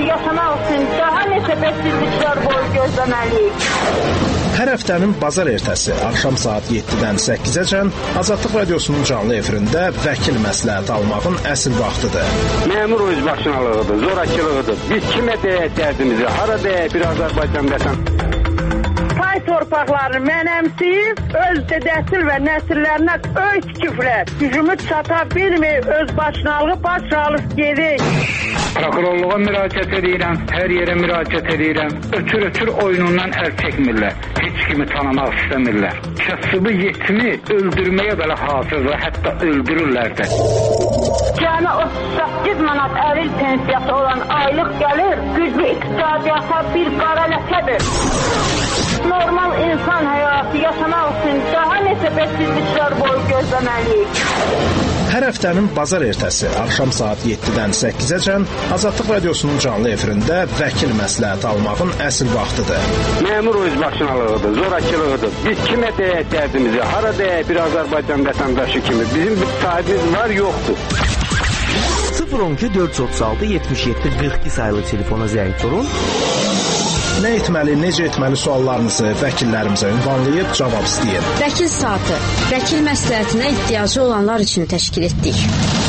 həyatı yaşamaq üçün daha neçə bəsizliklər boyu gözləməliyik? Hər həftənin bazar ertəsi axşam saat 7-dən 8-əcən Azadlıq Radiosunun canlı efirində vəkil məsləhəti almağın əsl vaxtıdır. Məmur özbaşınalığıdır, zorakılığıdır. Biz kimə deyək dərdimizi, hara deyək bir Azərbaycan vətən? Pay torpaqlarını mənəmsiyib, öz dədəsil və nəsillərinə öy tikiblər. Gücümü çata bilməyib, öz başınalığı başalıb gedik. Prokurorluğa müraciət edirəm, hər yerə müraciət edirəm. Ötür oyunundan əl çəkmirlər. Heç kimi tanımaq istəmirlər. Kasıbı yetimi öldürməyə belə hazırdır, hətta öldürürlər də. Cəmi 38 manat əril pensiyası olan aylıq gəlir, güclü iqtisadiyyata bir qara ləkədir. Normal insan həyatı yaşamaq üçün daha neçə bəsizliklər boyu gözləməliyik? Hər həftənin bazar ertəsi axşam saat 7-dən 8-əcən Azadlıq Radiosunun canlı efirində vəkil məsləhəti almağın əsl vaxtıdır. Məmur özbaşınalığıdır, zorakılığıdır. Biz kimə deyək dərdimizi, hara deyək bir Azərbaycan vətəndaşı kimi. Bizim bir sahibimiz var, yoxdur. 012 436 77 42 sayılı telefona zəng vurun. Nə etməli, necə etməli suallarınızı vəkillərimizə ünvanlayıb cavab istəyin. Vəkil saatı, vəkil məsləhətinə ehtiyacı olanlar üçün təşkil etdik.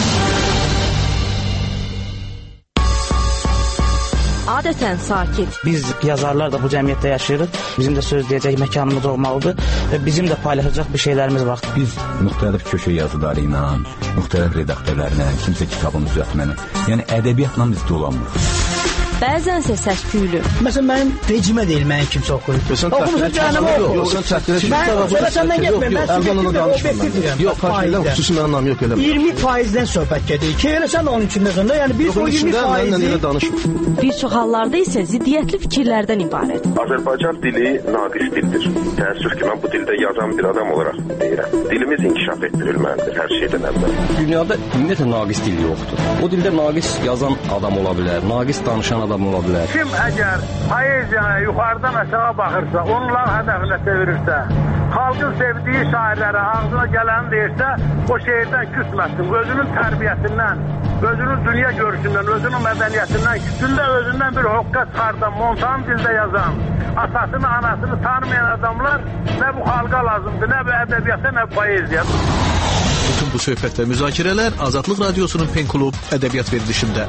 Adətən sakit. Biz yazarlar da bu cəmiyyətdə yaşayırıq. Bizim də söz deyəcək məkanımız olmalıdır və bizim də paylaşacaq bir şeylərimiz var. Biz müxtəlif köşə yazıları ilə, müxtəlif redaktörlərlə, kimsə kitabın düzəltməni, yəni ədəbiyyatla biz dolanmırıq. Bəzənsə səs-küylü. Məsələn, mənim vecimə deyil, mənim kimsə oxuyub. Oxumusun cəhənnəmə oxu. Mən səndən getməyim, mən subjektiv və obyektiv. Yox, xarşıyla xüsusi mənim nam yox, eləmə. 20%-dən söhbət gedir. Ki, eləsən də onun içində sonra, yəni biz o 20%-i... Bir çox hallarda isə ziddiyyətli fikirlərdən ibarət. Azərbaycan dili naqis dildir. Təəssüf ki, mən bu dildə yazan bir adam olaraq deyirəm. Dilimiz inkişaf etdirilməlidir hər şeydən əvvəl. Dünyada ümumiyyətlə naqis dil yoxdur. O dildə naqis yazan adam ola bilər, naqis danışan adam ola bilər. Kim əgər poeziyaya yuxarıdan aşağı baxırsa, onlar hədəfinə çevirirsə, xalqın sevdiyi şairlərə ağzına gələni deyirsə, o şeirdən küsməsin. Özünün tərbiyəsindən, özünün dünya görüşündən, özünün mədəniyyətindən, küsündə özündən bir hoqqa çıxardan, montan dildə yazan, atasını, anasını tanımayan adamlar nə bu xalqa lazımdır, nə bu ədəbiyyata, nə bu poeziya. Bütün bu söhbət və müzakirələr Azadlıq Radiosunun Pen Klub ədəbiyyat verilişində.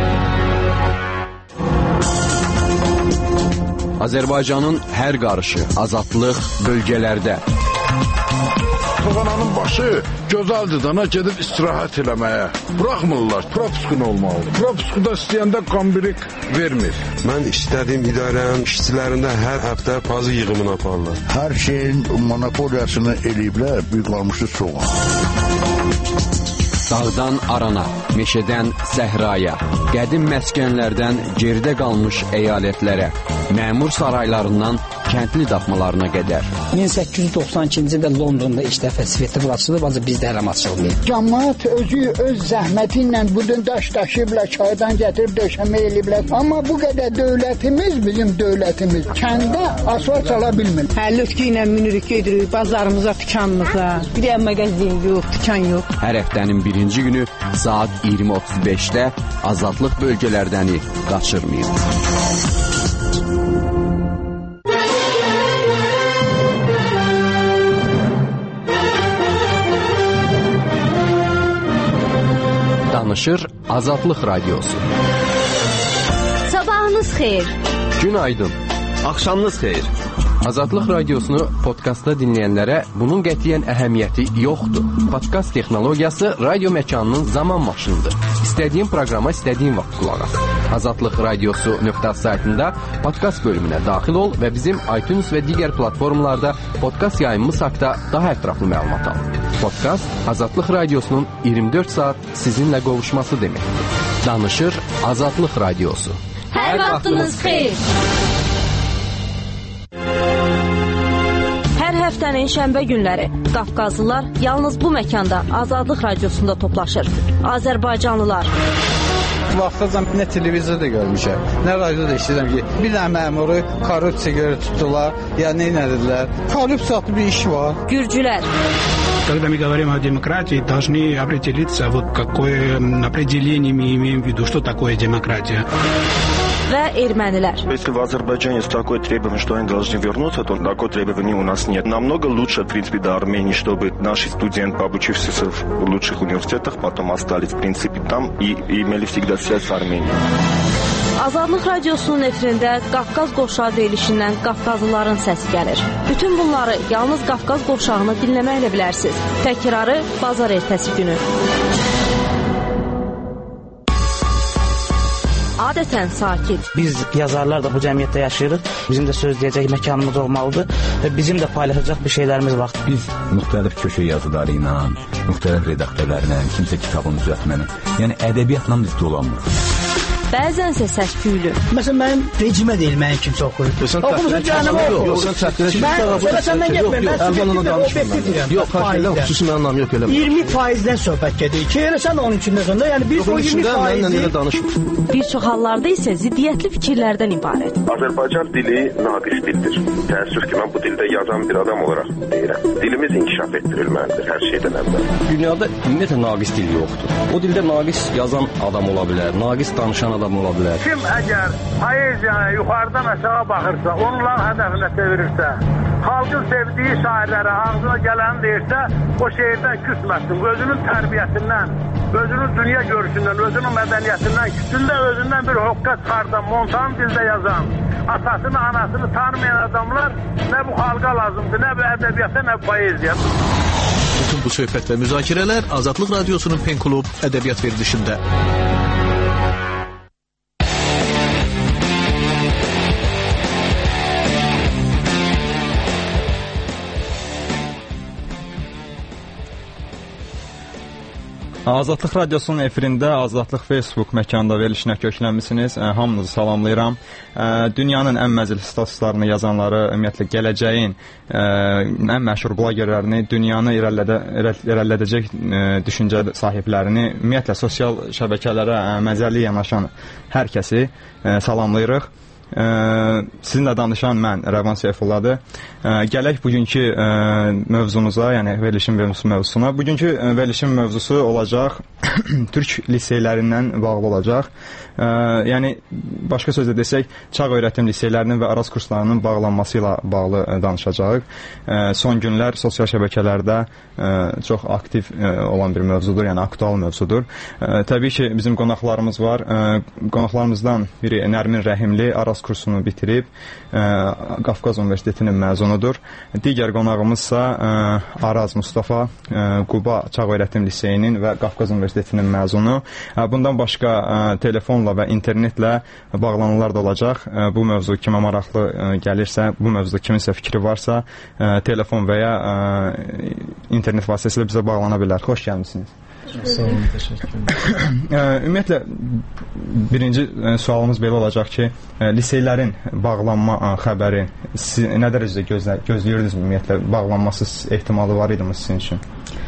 Azərbaycanın hər qarışı, azadlıq bölgələrdə. Toğananın başı gözəldir dana gedib istirahət eləməyə. Buraxmırlar, propiskun olmalı. Propiskuda istəyəndə qambirik vermir. Mən istədiyim idarənin işçilərində hər həftə pazı yığımını aparırlar. Hər şeyin monopoliyasını eləyiblər, büyük qalmışdı soğan. Dağdan arana, meşədən səhraya, qədim məskənlərdən geridə qalmış əyalətlərə, məmur saraylarından kəndli daxmalarına qədər. 1892-ci ildə Londonda ilk dəfə svetofor açılıb, ancaq bizdə hələm açılmayıb. Cəmaət özü öz zəhməti ilə budun daş daşıyıblar, çaydan gətirib döşəmə eləyiblər. Amma bu qədər dövlətimiz, bizim dövlətimiz kəndə asfalt çala bilmir. Lütki ilə minirik gedirik, bazarımıza dükanlıqla. Bir də mağazin yox, dükan yox. Hər həftənin birinci günü saat 20:35-də Azadlıq bölgələrdəni qaçırmayın. Danışır Azadlıq Radiosu. Sabahınız xeyir. Günaydın. Axşamınız xeyir. Azadlıq Radiosunu podkastda dinləyənlərə bunun qətiyyən əhəmiyyəti yoxdur. Podkast texnologiyası radio məkanının zaman maşınıdır. İstədiyin proqrama istədiyin vaxt qulaq as. Azadlıq Radiosu.az saytında podkast bölümünə daxil ol və bizim iTunes və digər platformalarda podkast yayımımız haqqında daha ətraflı məlumat al. Podkast Azadlıq Radiosunun 24 saat sizinlə qovuşması deməkdir. Danışır Azadlıq Radiosu. Hər vaxtınız xeyir. Hər həftənin şənbə günləri Qafqazlılar yalnız bu məkanda Azadlıq Radiosunda toplaşır. Azərbaycanlılar. Vaxtacan nə televizorda görmüşəm, nə radioda işləyirəm ki, bir dənə məmuru korrupsiya görə tutdular, ya nə edildilər. Korrupsiya adlı bir iş var. Gürcülər. Когда мы говорим о демократии, должны определиться, вот какое определение мы имеем в виду, что такое демократия. və ermənilər. Если в Азербайджане с такой требованием, что они должны вернуться, то такой требования у нас нет. Намного лучше, в принципе, до Армении, чтобы наши студенты, обучившиеся в лучших университетах, потом остались, в принципе, там и имели всегда связь с Арменией. Azadlıq Radiosunun efirində Qafqaz qovşağı verilişindən Qafqazlıların səsi gəlir. Bütün bunları yalnız Qafqaz qovşağını dinləməklə bilərsiniz. Təkrarı bazar ertəsi günü. Adətən sakit. Biz yazarlar da bu cəmiyyətdə yaşayırıq. Bizim də söz deyəcək məkanımız olmalıdır və bizim də paylaşacaq bir şeylərimiz var. Biz müxtəlif köşə yazıları ilə, müxtəlif redaktörlərlə, kimsə kitabın düzəltməni, yəni ədəbiyyatla biz dolanmırıq. Bəzənsə səs-küylü. Məsələn, mənim rejimə deyil, mənim kimsə oxuyur. Oxumusun canım oxuyur. Yox, sən çəkdirək. Mən səndən getməyəm, mən subjektiv və obyektiv deyirəm. Yox, xahilə xüsusi mənim anlam yox, eləmə. 20%-dən söhbət gedir ki, elə sən onun içində sonda, yəni biz o 20%-i... Bir çox hallarda isə ziddiyyətli fikirlərdən ibarət. Azərbaycan dili naqis dildir. Təəssüf ki, mən bu dildə yazan bir adam olaraq deyirəm. Dilimiz inkişaf etdirilməlidir hər şeydən əvvəl. Dünyada ümumiyyətlə naqis dil yoxdur. O dildə naqis yazan adam ola bilər, naqis danışan adam ola bilər. Kim əgər poeziyaya yuxarıdan aşağı baxırsa, onların hədəfinə çevirirsə, xalqın sevdiyi şairlərə ağzına gələni deyirsə, o şeirdən küsməsin. Özünün tərbiyəsindən, özünün dünya görüşündən, özünün mədəniyyətindən, küsündə özündən bir hoqqa çıxardan, montan dildə yazan, atasını, anasını tanımayan adamlar nə bu xalqa lazımdır, nə bu ədəbiyyata, nə bu poeziya. Bütün bu söhbət və müzakirələr Azadlıq Radiosunun Pen Klub ədəbiyyat verilişində. Azadlıq Radiosunun efirində Azadlıq Facebook məkanında verilişinə köklənmisiniz. Hamınızı salamlayıram. Dünyanın ən məzəli statuslarını yazanları, ümumiyyətlə gələcəyin ən məşhur blogerlərini, dünyanı irəlilədəcək düşüncə sahiblərini, ümumiyyətlə sosial şəbəkələrə məzəli yanaşan hər kəsi salamlayırıq. Sizinlə danışan mən Rəvan Seyfulladır. Gələk bugünkü mövzumuza, yəni verilişin mövzusuna. Bugünkü verilişin mövzusu olacaq türk liseylərindən bağlı olacaq. Yəni başqa sözlə desək, çağ öyrətim liseylərinin və Araz kurslarının bağlanması ilə bağlı danışacağıq. Son günlər sosial şəbəkələrdə çox aktiv olan bir mövzudur, yəni aktual mövzudur. Təbii ki, bizim qonaqlarımız var. Qonaqlarımızdan biri Nərmin Rəhimli, Araz kursunu bitirib, Qafqaz Universitetinin məzunudur. Digər qonağımızsa Araz Mustafa, Quba Çağ Öyrətim Liseyinin və Qafqaz Universitetinin məzunu. Bundan başqa telefonla və internetlə bağlananlar da olacaq. Bu mövzu kimə maraqlı gəlirsə, bu mövzuda kiminsə fikri varsa, telefon və ya internet vasitəsilə bizə bağlana bilər. Xoş gəlmişsiniz. Sağ olun, təşəkkür ederim. Ümumiyyətlə, birinci sualımız belə olacaq ki, liseylərin bağlanma xəbəri nə dərəcədə gözləyirdiniz ümumiyyətlə? Bağlanması ehtimalı var idimi sizin üçün?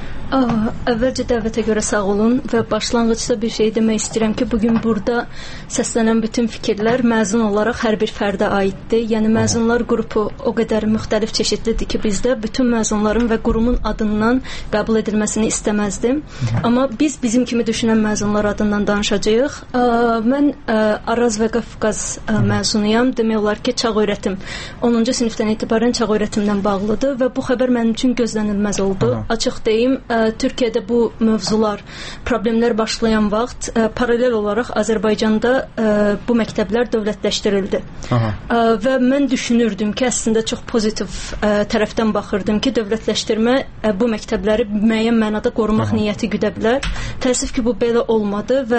Əvvəlcə dəvətə görə sağ olun və başlanğıcda bir şey demək istəyirəm ki, bugün burada səslənən bütün fikirlər məzun olaraq hər bir fərdə aiddir. Yəni məzunlar qrupu o qədər müxtəlif çeşidlidir ki, bizdə bütün məzunların və qurumun adından qəbul edilməsini istəməzdim. Amma biz bizim kimi düşünən məzunlar adından danışacağıq. Mən Araz və Qafqaz məzunuyam. Demək olar ki, çağ öyrətim 10-cu sinifdən etibarən çağ öyrətimdən bağlıdır və bu xəbər mənim üçün gözlənilməz oldu. Açıq deyim, Türkiyədə bu mövzular, problemlər başlayan vaxt paralel olaraq Azərbaycanda bu məktəblər dövlətləşdirildi. Və mən düşünürdüm ki, əslində çox pozitiv tərəfdən baxırdım ki, dövlətləşdirmə bu məktəbləri müəyyən mənada qorumaq niyyəti güdə bilər. Təəssüf ki, bu belə olmadı və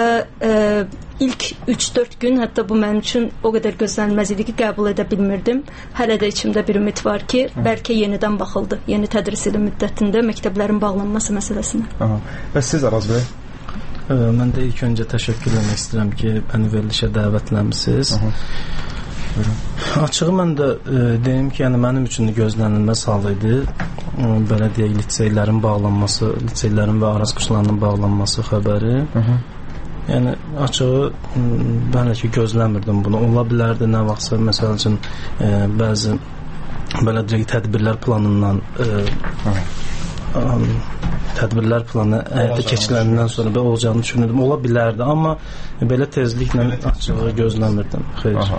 ilk 3-4 gün, hətta bu mənim üçün o qədər gözlənilməz idi ki, qəbul edə bilmirdim. Hələ də içimdə bir ümid var ki, bəlkə yenidən baxıldı. Yeni tədris ili müddətində məktəblərin bağlanması məsələsinə. Və siz Araz bəy? Mən də ilk öncə təşəkkür etmək istəyirəm ki, məni verilişə dəvətləmisiniz. Açığı mən də deyim ki, yəni mənim üçün gözlənilməz hal idi. Belə deyək, liseylərin bağlanması, liseylərin və Araz kurslarının bağlanması xəbəri. Yəni açığı mən ki gözləmirdim bunu. Ola bilərdi nə vaxtsa məsəl üçün bəzi belə deyək tədbirlər planından tədbirlər planı həyata keçiriləndən sonra belə olacağını düşünürdüm. Ola bilərdi, amma belə tezliklə açığı gözləmirdim. Xeyr.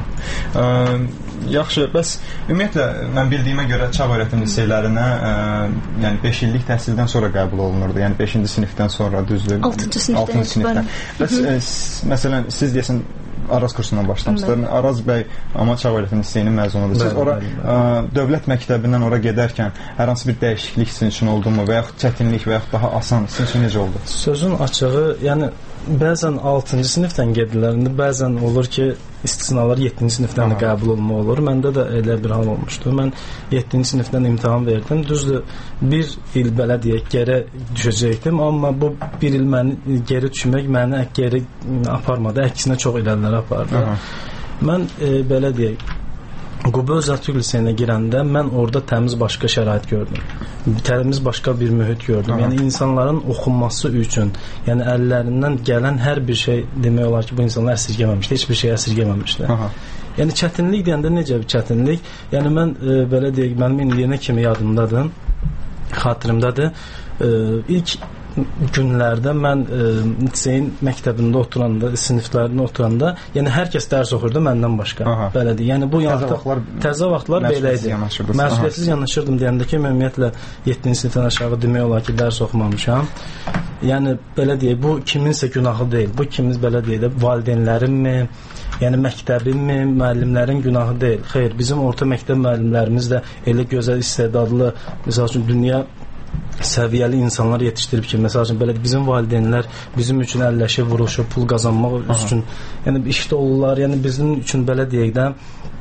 Yaxşı, bəs ümumiyyətlə mən bildiyimə görə çağ öyrətim liseylərinə yəni 5 illik təhsildən sonra qəbul olunurdu. Yəni 5-ci sinifdən sonra düzdür? 6-cı sinifdən. Bəs məsələn siz deyəsən Araz kursundan başlamışsınız. Araz bəy amma çağ öyrətim liseyinin məzunudur. Siz ora dövlət məktəbindən ora gedərkən hər hansı bir dəyişiklik sizin üçün oldumu və yaxud çətinlik və yaxud daha asan sizin üçün necə oldu? Sözün açığı, yəni bəzən 6-cı sinifdən gedilərində, bəzən olur ki, istisnalar 7-ci sinifdən də qəbul olma olur. Məndə də elə bir hal olmuşdu. Mən 7-ci sinifdən imtahan verdim. Düzdür, bir il belə deyək, geri düşəcəkdim, amma bu bir il məni geri düşmək məni geri aparmadı. Əksinə çox irəlilərə apardı. Mən belə deyək, Quba Özəl Türk liseyinə girəndə mən orada təmiz başqa şərait gördüm. Təmiz başqa bir mühit gördüm. Yəni insanların oxunması üçün, yəni əllərindən gələn hər bir şey demək olar ki, bu insanlar əsirgəməmişdi, heç bir şey əsirgəməmişdi. Yəni çətinlik deyəndə necə bir çətinlik? Yəni mən belə deyək, mənim indiyənə kimi yadımdadır, xatirimdadır. İlk günlərdə mən liseyin məktəbində oturanda, siniflərində oturanda, yəni hər kəs dərs oxurdu məndən başqa. Belədir. Yəni bu təzə vaxtlar belə idi. Məsuliyyətsiz yanaşırdım deyəndə ki, mən ümumiyyətlə 7-ci sinifdən aşağı demək olar ki, dərs oxumamışam. Yəni belə deyək, bu kiminsə günahı deyil. Bu kimimiz belə deyək də, valideynlərinmi, yəni məktəbinmi, müəllimlərin günahı deyil. Xeyr, bizim orta məktəb müəllimlərimiz də elə gözəl istedadlı, məsəl üçün dünya səviyyəli insanlar yetişdirib ki, məsəl üçün belə bizim valideynlər bizim üçün əlləşib, vuruşub, pul qazanmaq üçün, yəni işdə olurlar, yəni bizim üçün belə deyək də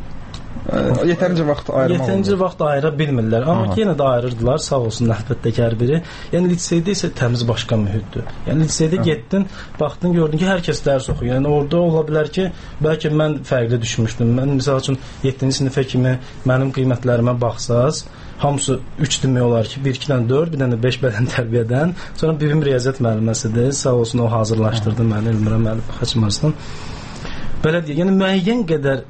yetərincə vaxt ayıra bilmirlər. Amma ki, yenə də ayırırdılar, sağ olsun əlbəttə ki, hər biri. Yəni liseydə isə təmiz başqa mühitdir. Yəni liseydə getdin, baxdın, gördün ki, hər kəs dərs oxuyur. Yəni orada ola bilər ki, bəlkə mən fərqli düşmüşdüm. Mən məsəl üçün 7-ci sinifə kimi mənim qiymətlərimə baxsaz, hamısı 3 demək olar ki, 1-2-dən 4, bir dənə 5 bədən tərbiyədən. Sonra bibim riyaziyyat müəlliməsidir. Sağ olsun o hazırlaşdırdı məni, Elmira müəllim Xaçmarsdan. Belə deyək, yəni müəyyən qədər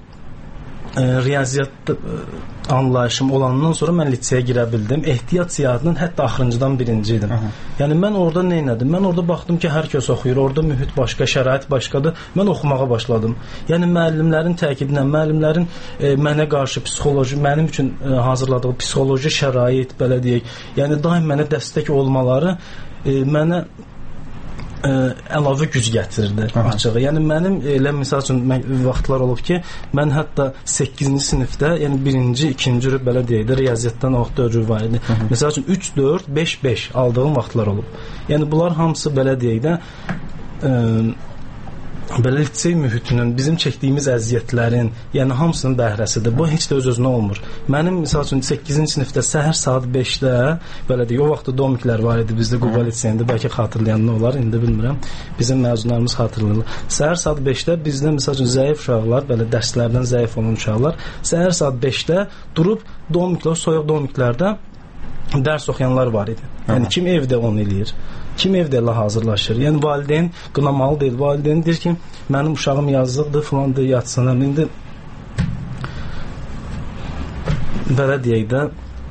riyaziyyat anlayışım olandan sonra mən liseyə girə bildim. Ehtiyat siyahının hətta axırıncıdan birinci idim. Yəni mən orada nə etdim? Mən orada baxdım ki, hər kəs oxuyur. Orada mühit başqa, şərait başqadır. Mən oxumağa başladım. Yəni müəllimlərin təkidinə, müəllimlərin mənə qarşı psixoloji, mənim üçün hazırladığı psixoloji şərait, belə deyək, yəni daim mənə dəstək olmaları mənə əlavə güc gətirirdi açığı. Yəni mənim elə misal üçün vaxtlar olub ki, mən hətta 8-ci sinifdə, yəni 1-ci, 2-ci belə deyək də riyaziyyatdan o vaxt dörd var idi. Məsəl üçün 3 4 5 5 aldığım vaxtlar olub. Yəni bunlar hamısı belə deyək də belə lisey mühitinin, bizim çəkdiyimiz əziyyətlərin, yəni hamısının bəhrəsidir. Bu heç də öz-özünə olmur. Mənim misal üçün 8-ci sinifdə səhər saat 5-də belə deyək, o vaxtda domiklər var idi bizdə Quba liseyində, bəlkə xatırlayanlar olar, indi bilmirəm. Bizim məzunlarımız xatırlayırlar. Səhər saat 5-də bizdə misal üçün zəif uşaqlar, belə dərslərdən zəif olan uşaqlar, səhər saat 5-də durub domiklər, soyuq domiklərdə dərs oxuyanlar var idi. Yəni kim evdə onu eləyir? Kim evdə elə hazırlaşır? Yəni valideyn qınamalı deyil. Valideyn deyir ki, mənim uşağım yazıqdır, filandır, yatsınlar. İndi belə deyək də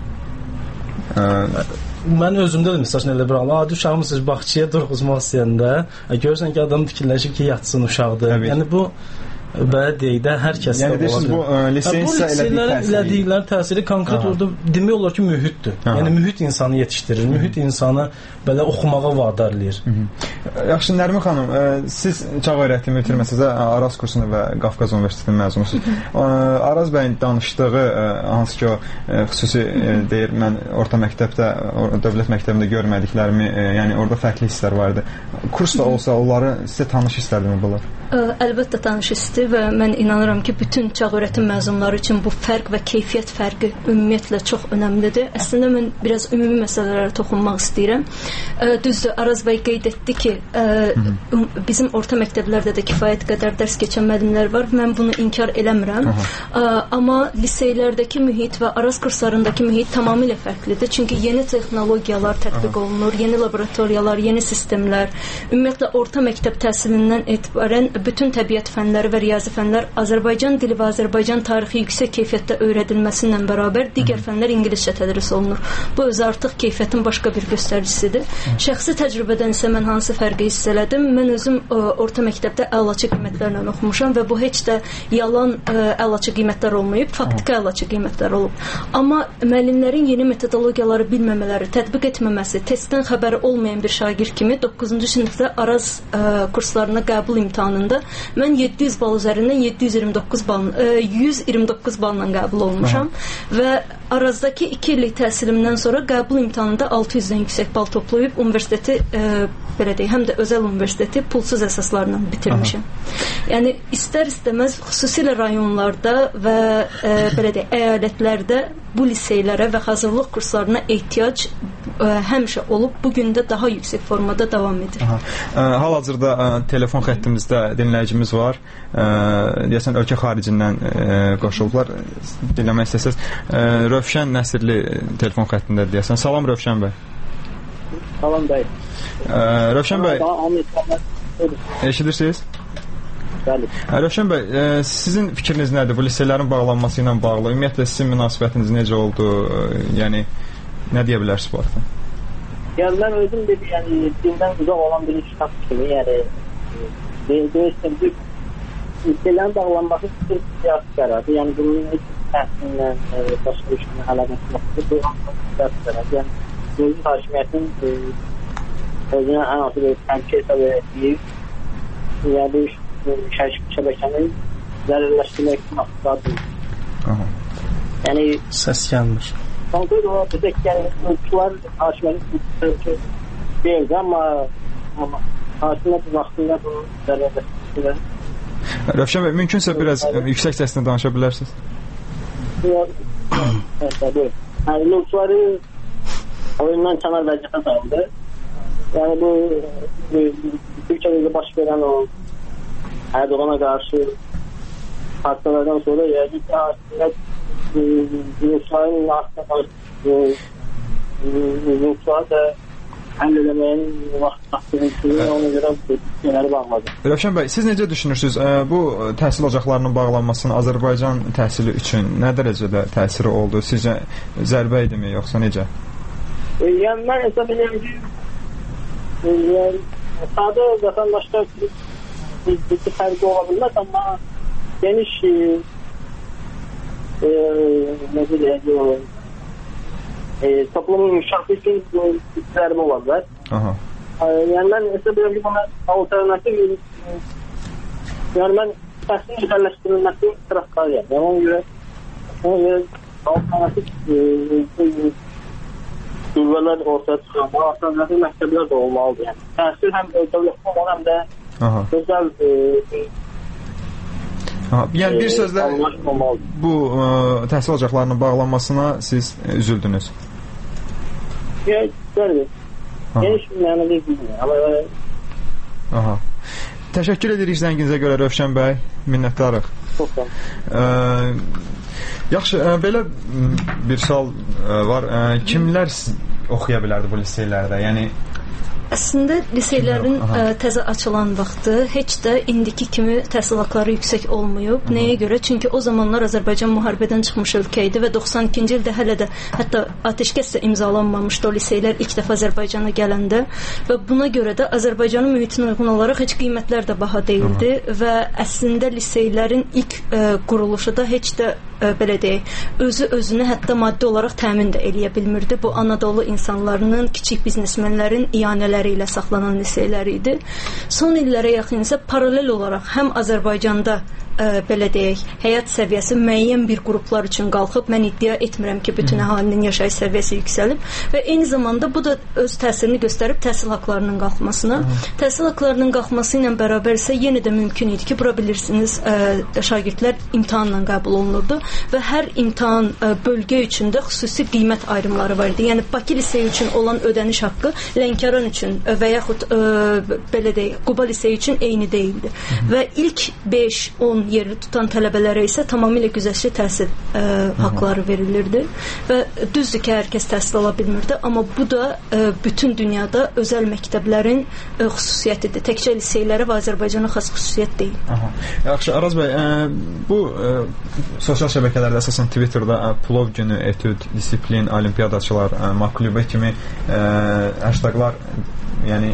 mən özümdə də məsələn elə bir adi uşağımız bağçaya durğuzmaq istəyəndə görürsən ki, adam fikirləşir ki, yatsın uşaqdır. Yəni bu belə deyək də hər kəsdə yəni deyirsiniz bu liseyin elədikləri təsiri konkret orada demək olar ki, mühitdir. Yəni mühit insanı yetişdirir, mühit insanı belə oxumağa vadar eləyir. Yaxşı, Nərmin xanım, siz çağ öyrətimi bitirməsiniz, Araz kursunu və Qafqaz Universitetinin məzunusunuz. Araz bəyin danışdığı, hansı ki o xüsusi deyir, mən orta məktəbdə, dövlət məktəbində görmədiklərimi, yəni orada fərqli hisslər var idi. Kursda olsa, onları sizə tanış hisslərdimi bunlar? Əlbəttə tanış hissdir və mən inanıram ki, bütün çağ öyrətim məzunları üçün bu fərq və keyfiyyət fərqi ümumiyyətlə çox önəmlidir. Əslində mən biraz ümumi məsələlərə toxunmaq istəyirəm. Düzdür, Araz bəy qeyd etdi ki, bizim orta məktəblərdə də kifayət qədər dərs keçən müəllimlər var. Mən bunu inkar eləmirəm. Amma liseylərdəki mühit və Araz kurslarındakı mühit tamamilə fərqlidir. Çünki yeni texnologiyalar tətbiq olunur, yeni laboratoriyalar, yeni sistemlər. Ümumiyyətlə orta məktəb təhsilindən etibarən bütün təbiət fənləri və riyazi fənlər Azərbaycan dili və Azərbaycan tarixi yüksək keyfiyyətdə öyrədilməsindən bərabər digər fənlər ingiliscə tədris olunur. Bu özü artıq keyfiyyətin başqa bir göstəricisidir. Şəxsi təcrübədən isə mən hansı fərqi hiss elədim? Mən özüm orta məktəbdə əlaçı qiymətlərlə oxumuşam və bu heç də yalan əlaçı qiymətlər olmayıb, faktiki əlaçı qiymətlər olub. Amma müəllimlərin yeni metodologiyaları bilməmələri, tətbiq etməməsi, testdən xəbəri olmayan bir şagird kimi 9-cu sinifdə Araz kurslarına qəbul imtahanında mən 700 bal üzərindən 129 balla qəbul olmuşam və Arazdakı 2 illik təhsilimdən sonra qəbul imtahanında 600-dən yüksək bal toplayıb universiteti, belə deyək, həm də özəl universiteti pulsuz əsaslarla bitirmişəm. Yəni, istər-istəməz xüsusilə rayonlarda və belə deyək, əyalətlərdə bu liseylərə və hazırlıq kurslarına ehtiyac həmişə olub, bugün də daha yüksək formada davam edir. Hal-hazırda telefon xəttimizdə dinləyicimiz var. Deyəsən, ölkə xaricindən qoşulublar. Dinləmək istəsəz. Rövşən Nəsirli telefon xəttində deyəsən. Salam Rövşən bəy. Salam bəy. Rövşən bəy. Eşidirsiniz? Bəli. Rövşən bəy, sizin fikriniz nədir bu liseylərin bağlanması ilə bağlı? Ümumiyyətlə sizin münasibətiniz necə oldu? Yəni nə deyə bilərsiniz bu haqda? Yəni mən özüm də yəni dindən uzaq olan bir şəxs kimi, yəni deyirəm ki, liseylərin bağlanması bir siyasi qərardır. Yəni bunun heç təhsilinlə, başqa işinlə əlaqəsi yoxdur. Bu siyasi qərardır. Yəni özün hakimiyyətin özünə ən azı bir təmkə hesab edib, yəni bu şəbəkəni zərərləşdirmək məqsədidir. Yəni səs gəlmir. Konkret olarak yani ölçüler hakimiyeti değildi ama hakimiyet vaxtında bunu zərərləşdirdiler. Rövşən bəy, mümkünsə biraz yüksək səslə danışa bilərsiniz? Evet, buyurun. Yani ölçüleri oyundan kənar vəziyyətə saldı. Yani bu Türkiye'de baş veren o Erdoğan'a karşı partilerden sonra yani hakimiyet Yusuf'un Yusuf'a da həll eləməyin vaxt taxtını ona görə şeyləri bağladı. Rövşən bəy, siz necə düşünürsünüz? Bu təhsil ocaqlarının bağlanmasının Azərbaycan təhsili üçün nə dərəcədə təsiri oldu? Sizcə zərbə idimi, yoxsa necə? Yəni, mən hesab edirəm ki, sadə vətəndaşlar bir fərqi ola bilməz, amma geniş necə deyək, toplumun inkişafı üçün zərbə ola bilər. Yəni, mən hesab edirəm ki, buna alternativ yəni, mən təhsilin güzəlləşdirilməsi tərəfdarıyam. Yəni, ona görə alternativ qüvvələr ortaya çıxarmaq, alternativ məktəblər də olmalıdır. Yəni, təhsil həm dövlətli olmalı, həm də özəl yəni bir sözlə bu təhsil ocaqlarının bağlanmasına siz üzüldünüz? Bəli. Geniş mənada bilmirəm. Təşəkkür edirik zənginizə görə Rövşən bəy. Minnətdarıq. Çox sağ olun. Yaxşı, belə bir sual var. Kimlər oxuya bilərdi bu liseylərdə? Yəni əslində liseylərin təzə açılan vaxtı heç də indiki kimi təhsil haqqları yüksək olmayıb. Nəyə görə? Çünki o zamanlar Azərbaycan müharibədən çıxmış ölkə idi və 92-ci ildə hələ də hətta atəşkəs də imzalanmamışdı o liseylər ilk dəfə Azərbaycana gələndə və buna görə də Azərbaycanın mühitinə uyğun olaraq heç qiymətlər də baha deyildi və əslində liseylərin ilk quruluşu da heç də belə deyək, özünü hətta maddi olaraq təmin də eləyə bilmirdi. Bu Anadolu insanlarının, kiçik biznesmenlərin iyanələri ilə saxlanan liseylər idi. Son illərə yaxın isə paralel olaraq həm Azərbaycanda belə deyək, həyat səviyyəsi müəyyən bir qruplar üçün qalxıb, mən iddia etmirəm ki, bütün əhalinin yaşayış səviyyəsi yüksəlib və eyni zamanda bu da öz təsirini göstərib təhsil haqlarının qalxmasına. Təhsil haqlarının qalxması ilə bərabər isə yenə də mümkün idi ki, bura bilirsiniz, şagirdlər imtahanla qəbul olunurdu və hər imtahan bölgə üçün də xüsusi qiymət ayrımları var idi. Yəni Bakı liseyi üçün olan ödəniş haqqı Lənkəran üçün və yaxud belə deyək, Quba liseyi üçün eyni deyildi. Və ilk 5-10 yeri tutan tələbələrə isə tamamilə güzəştli təhsil haqqları verilirdi və düzdür ki, hər kəs təhsil ala bilmirdi, amma bu da bütün dünyada özəl məktəblərin xüsusiyyətidir. Təkcə liseylərə və Azərbaycana xas xüsusiyyət deyil. Aha. Yaxşı, Araz bəy, bu sosial şəbəkələrdə əsasən Twitterda plov günü, etüd, disiplin, olimpiyadaçılar, maklubə kimi hashtaglar, yəni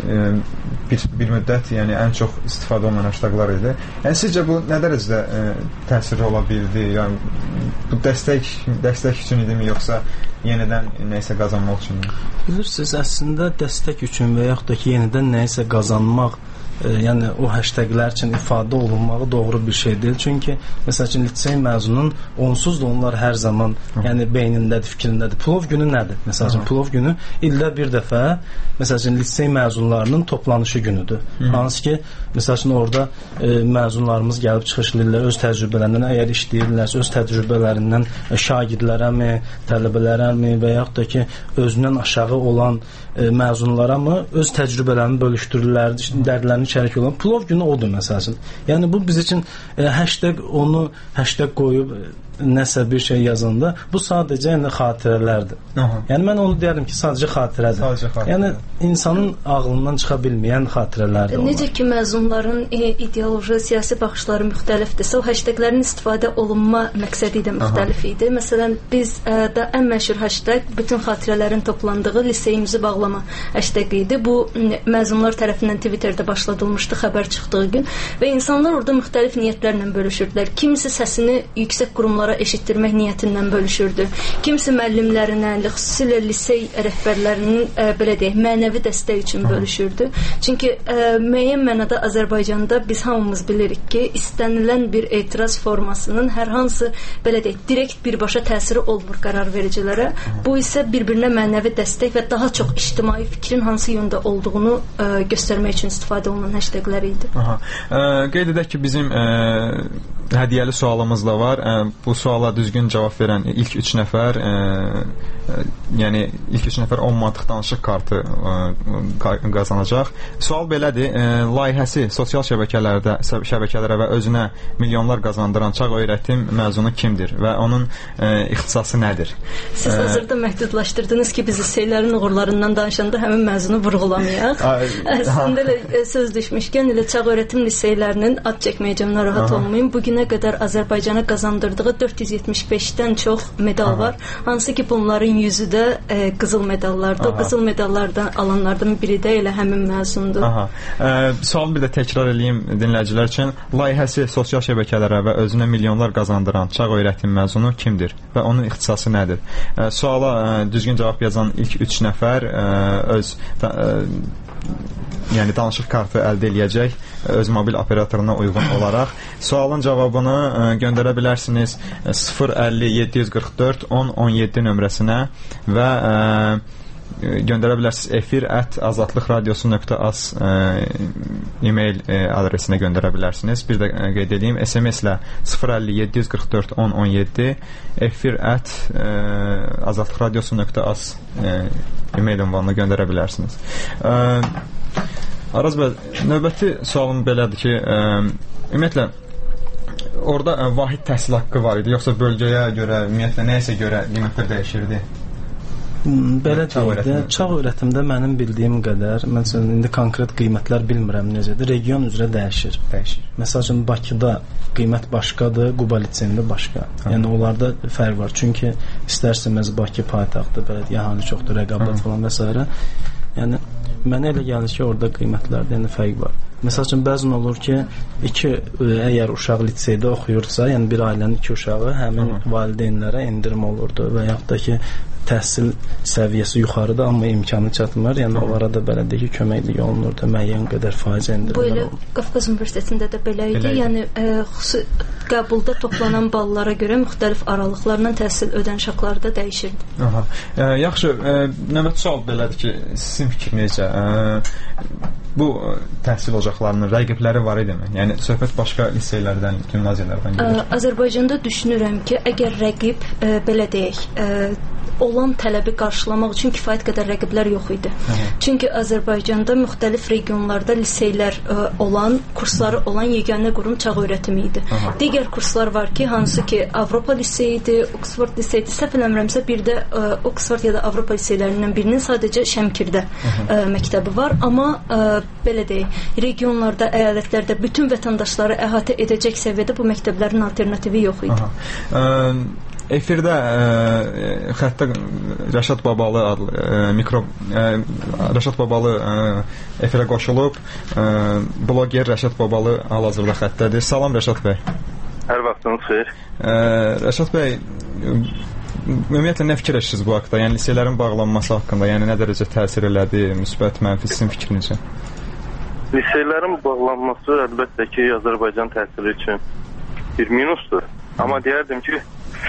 bir müddət, yəni ən çox istifadə olunan hashtaglar idi. Yəni sizcə bu nə dərəcədə təsirli ola bildi? Yəni bu dəstək üçün idimi, yoxsa yenidən nəyisə qazanmaq üçün? Bilirsiniz, əslində dəstək üçün və yaxud da ki, yenidən nəyisə qazanmaq, yəni o hashtaglər üçün ifadə olunmağı doğru bir şey deyil. Çünki məsəl üçün lisey məzunun onsuz da onlar hər zaman yəni beynindədir, fikrindədir. Plov günü nədir? Məsəl üçün plov günü ildə bir dəfə məsəl üçün lisey məzunlarının toplanışı günüdür. Hansı ki, məsəl üçün orada məzunlarımız gəlib çıxış edirlər, öz təcrübələrindən əgər işləyirlərsə, öz təcrübələrindən şagirdlərəmi, tələbələrəmi və yaxud da ki, özündən aşağı olan məzunlarəmi öz təcrübələrini bölüşdürürlər, dərdlərini şərik olan. Plov günü odur məsələn. Yəni bu biz üçün hashtag qoyub nəsə bir şey yazanda bu sadəcə yəni xatirələrdir. Yəni mən onu deyərdim ki, sadəcə xatirədir. Yəni insanın ağlından çıxa bilməyən xatirələrdir onlar. Necə ki məzunların ideoloji, siyasi baxışları müxtəlifdirsə, o hashtaglərin istifadə olunma məqsədi də müxtəlif idi. Məsələn, biz də ən məşhur hashtag bütün xatirələrin toplandığı liseyimizi bağlama hashtag idi. Bu məzunlar tərəfindən Twitterdə başladılmışdı xəbər çıxdığı gün və insanlar orada müxtəlif niyyətlərlə bölüşürdülər. Kimisi səsini yüksək qurumlara eşitdirmək niyyətindən bölüşürdü. Kimisi müəllimlərinə, xüsusilə lisey rəhbərlərinin belə deyək, mənəvi dəstək üçün bölüşürdü. Çünki müəyyən mənada Azərbaycanda biz hamımız bilirik ki, istənilən bir etiraz formasının hər hansı belə deyək, direkt birbaşa təsiri olmur qərar vericilərə. Bu isə bir-birinə mənəvi dəstək və daha çox ictimai fikrin hansı yöndə olduğunu göstərmək üçün istifadə olunan hashtaglər idi. Qeyd edək ki, bizim hədiyyəli sualımız da var. Bu suala düzgün cavab verən ilk 3 nəfər yəni ilk 3 nəfər 10 manatlıq danışıq kartı qazanacaq. Sual belədir. Layihəsi sosial şəbəkələrə və özünə milyonlar qazandıran çağ öyrətim məzunu kimdir və onun ixtisası nədir? Siz hazırda məhdudlaşdırdınız ki, biz liseylərin uğurlarından danışanda həmin məzunu vurğulamayaq. Əslində söz düşmüşkən elə çağ öyrətim liseylərinin ad çəkməyəcəm, narahat olmayın. Bugünə qədər Azərbaycana qazandırdığı 475-dən çox medal var. Hansı ki, bunların yüzü də qızıl medallardır. O qızıl medallardan alanlardan biri də elə həmin məzundur. Sualımı bir də təkrar edeyim dinləyicilər üçün. Layihəsi sosial şəbəkələrə və özünə milyonlar qazandıran çağ öyrətim məzunu kimdir və onun ixtisası nədir? Suala düzgün cavab yazan ilk 3 nəfər öz yəni danışıq kartı əldə eləyəcək öz mobil operatoruna uyğun olaraq. Sualın cavabını göndərə bilərsiniz 050 744 1017 nömrəsinə və göndərə bilərsiniz efir@azatlıqradiosu.az e-mail adresinə göndərə bilərsiniz. Bir də qeyd edeyim, SMS-lə 050 744 1017 efir@azatlıqradiosu.az e-mail ünvanına göndərə bilərsiniz. Araz bəy, növbəti sualım belədir ki, ümumiyyətlə orada vahid təhsil haqqı var idi, yoxsa bölgəyə görə, ümumiyyətlə nəyəsə görə qiymətlər dəyişirdi? Belə deyildi. Çağ öyrətimdə mənim bildiyim qədər, məsələn, indi konkret qiymətlər bilmirəm necədir, region üzrə dəyişir. Məsəl üçün Bakıda qiymət başqadır, Quba liseyində başqa. Yəni onlarda fərq var. Çünki istərsəməz Bakı paytaxtdır, belə yəni çoxdur, rəqabət falan və s. Yəni mənə elə gəlir ki, orada qiymətlərdə yəni fərq var. Məsəl üçün bəzən olur ki, əgər uşaq liseydə oxuyursa, yəni bir ailənin 2 uşağı, həmin valideynlərə endirim olurdu və yaxud da ki, təhsil səviyyəsi yuxarıdır, amma imkanı çatmır. Yəni onlara da belə deyək ki, köməklik olunurdu, müəyyən qədər faiz endirimlər olunur. Bu elə Qafqaz Universitetində də belə idi. Yəni qəbulda toplanan ballara görə müxtəlif aralıqlarla təhsil ödəniş haqqları da dəyişirdi. Yaxşı, növbəti sual belədir ki, sizin fikrinizcə bu təhsil ocaqlarının rəqibləri var idimi? Yəni söhbət başqa liseylərdən, gimnaziyalardan gedir. Azərbaycanda düşünürəm ki, əgər rəqib belə deyək, olan tələbi qarşılamaq üçün kifayət qədər rəqiblər yox idi. Çünki Azərbaycanda müxtəlif regionlarda liseylər olan, kursları olan yeganə qurum çağ öyrətimi idi. Digər kurslar var ki, hansı ki Avropa liseyidir, Oxford liseyidir. Səhv eləmirəmsə bir də Oxford ya da Avropa liseylərindən birinin sadəcə Şəmkirdə məktəbi var. Amma belə deyək, regionlarda, əyalətlərdə bütün vətəndaşları əhatə edəcək səviyyədə bu məktəblərin alternativi yox idi. Efirdə xəttə Rəşad Babalı adlı Rəşad Babalı efirə qoşulub. Bloger Rəşad Babalı hal-hazırda xəttədir. Salam Rəşad bəy. Hər vaxtınız xeyir. Rəşad bəy, ümumiyyətlə nə fikirləşirsiniz bu haqda? Yəni liseylərin bağlanması haqqında, yəni nə dərəcə təsir elədi, müsbət, mənfi, sizin fikrinizcə? Liseylərin bağlanması əlbəttə ki, Azərbaycan təhsili üçün bir minusdur. Amma deyərdim ki,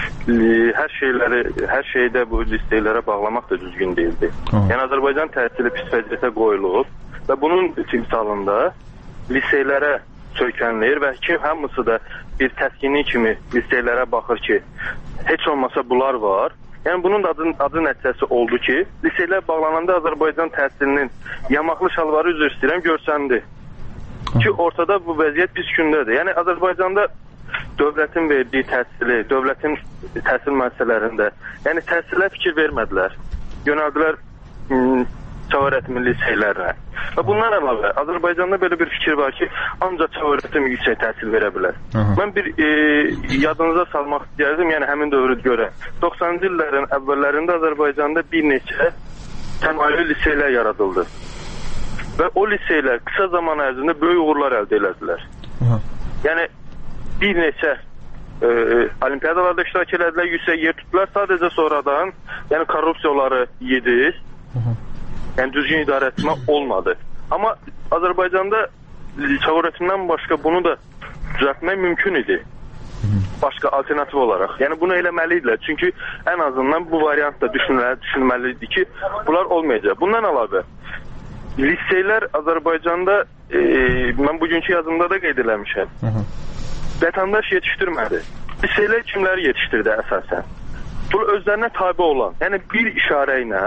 hər şeydə bu liseylərə bağlamaq da düzgün deyildi. Yəni Azərbaycan təhsili pis vəziyyətə qoyulub və bunun timsalında liseylərə söykənləyir və ki, hamısı da bir təskini kimi liseylərə baxır ki, heç olmasa bunlar var. Yəni bunun da adı nəticəsi oldu ki, liseylər bağlananda Azərbaycan təhsilinin yamaqlı şalvarı, üzr istəyirəm, görsəndi ki, ortada bu vəziyyət pis gündədir. Yəni Azərbaycanda dövlətin verdiyi təhsili, dövlətin təhsil müəssisələrində, yəni təhsilə fikir vermədilər. Yönəldilər çağ öyrətimi liseylərə. Və bundan əlavə, Azərbaycanda belə bir fikir var ki, ancaq çağ öyrətimi yüksək təhsil verə bilər. Mən bir yadınıza salmaq istəyərdim, yəni həmin dövrü görə. 90-cı illərin əvvəllərində Azərbaycanda bir neçə təmayüllü liseylər yaradıldı. Və o liseylər qısa zaman ərzində böyük uğurlar əldə elədilər. Yəni, bir neçə olimpiadalarda iştirak elədilər, yüksək yer tutdular. Sadəcə sonradan, yəni korrupsiyaları yedi, yəni düzgün idarə etmə olmadı. Amma Azərbaycanda çağ öyrətimdən başqa bunu da düzəltmək mümkün idi. Başqa alternativ olaraq. Yəni bunu eləməliydilər. Çünki ən azından bu variant da düşünməlidir ki, bunlar olmayacaq. Bundan əlavə, liseylər Azərbaycanda, mən bugünkü yazımda da qeyd eləmişəm, vətəndaş yetişdirmədi. Liseylər kimləri yetişdirdi əsasən? Bu özlərinə tabi olan, yəni bir işarə ilə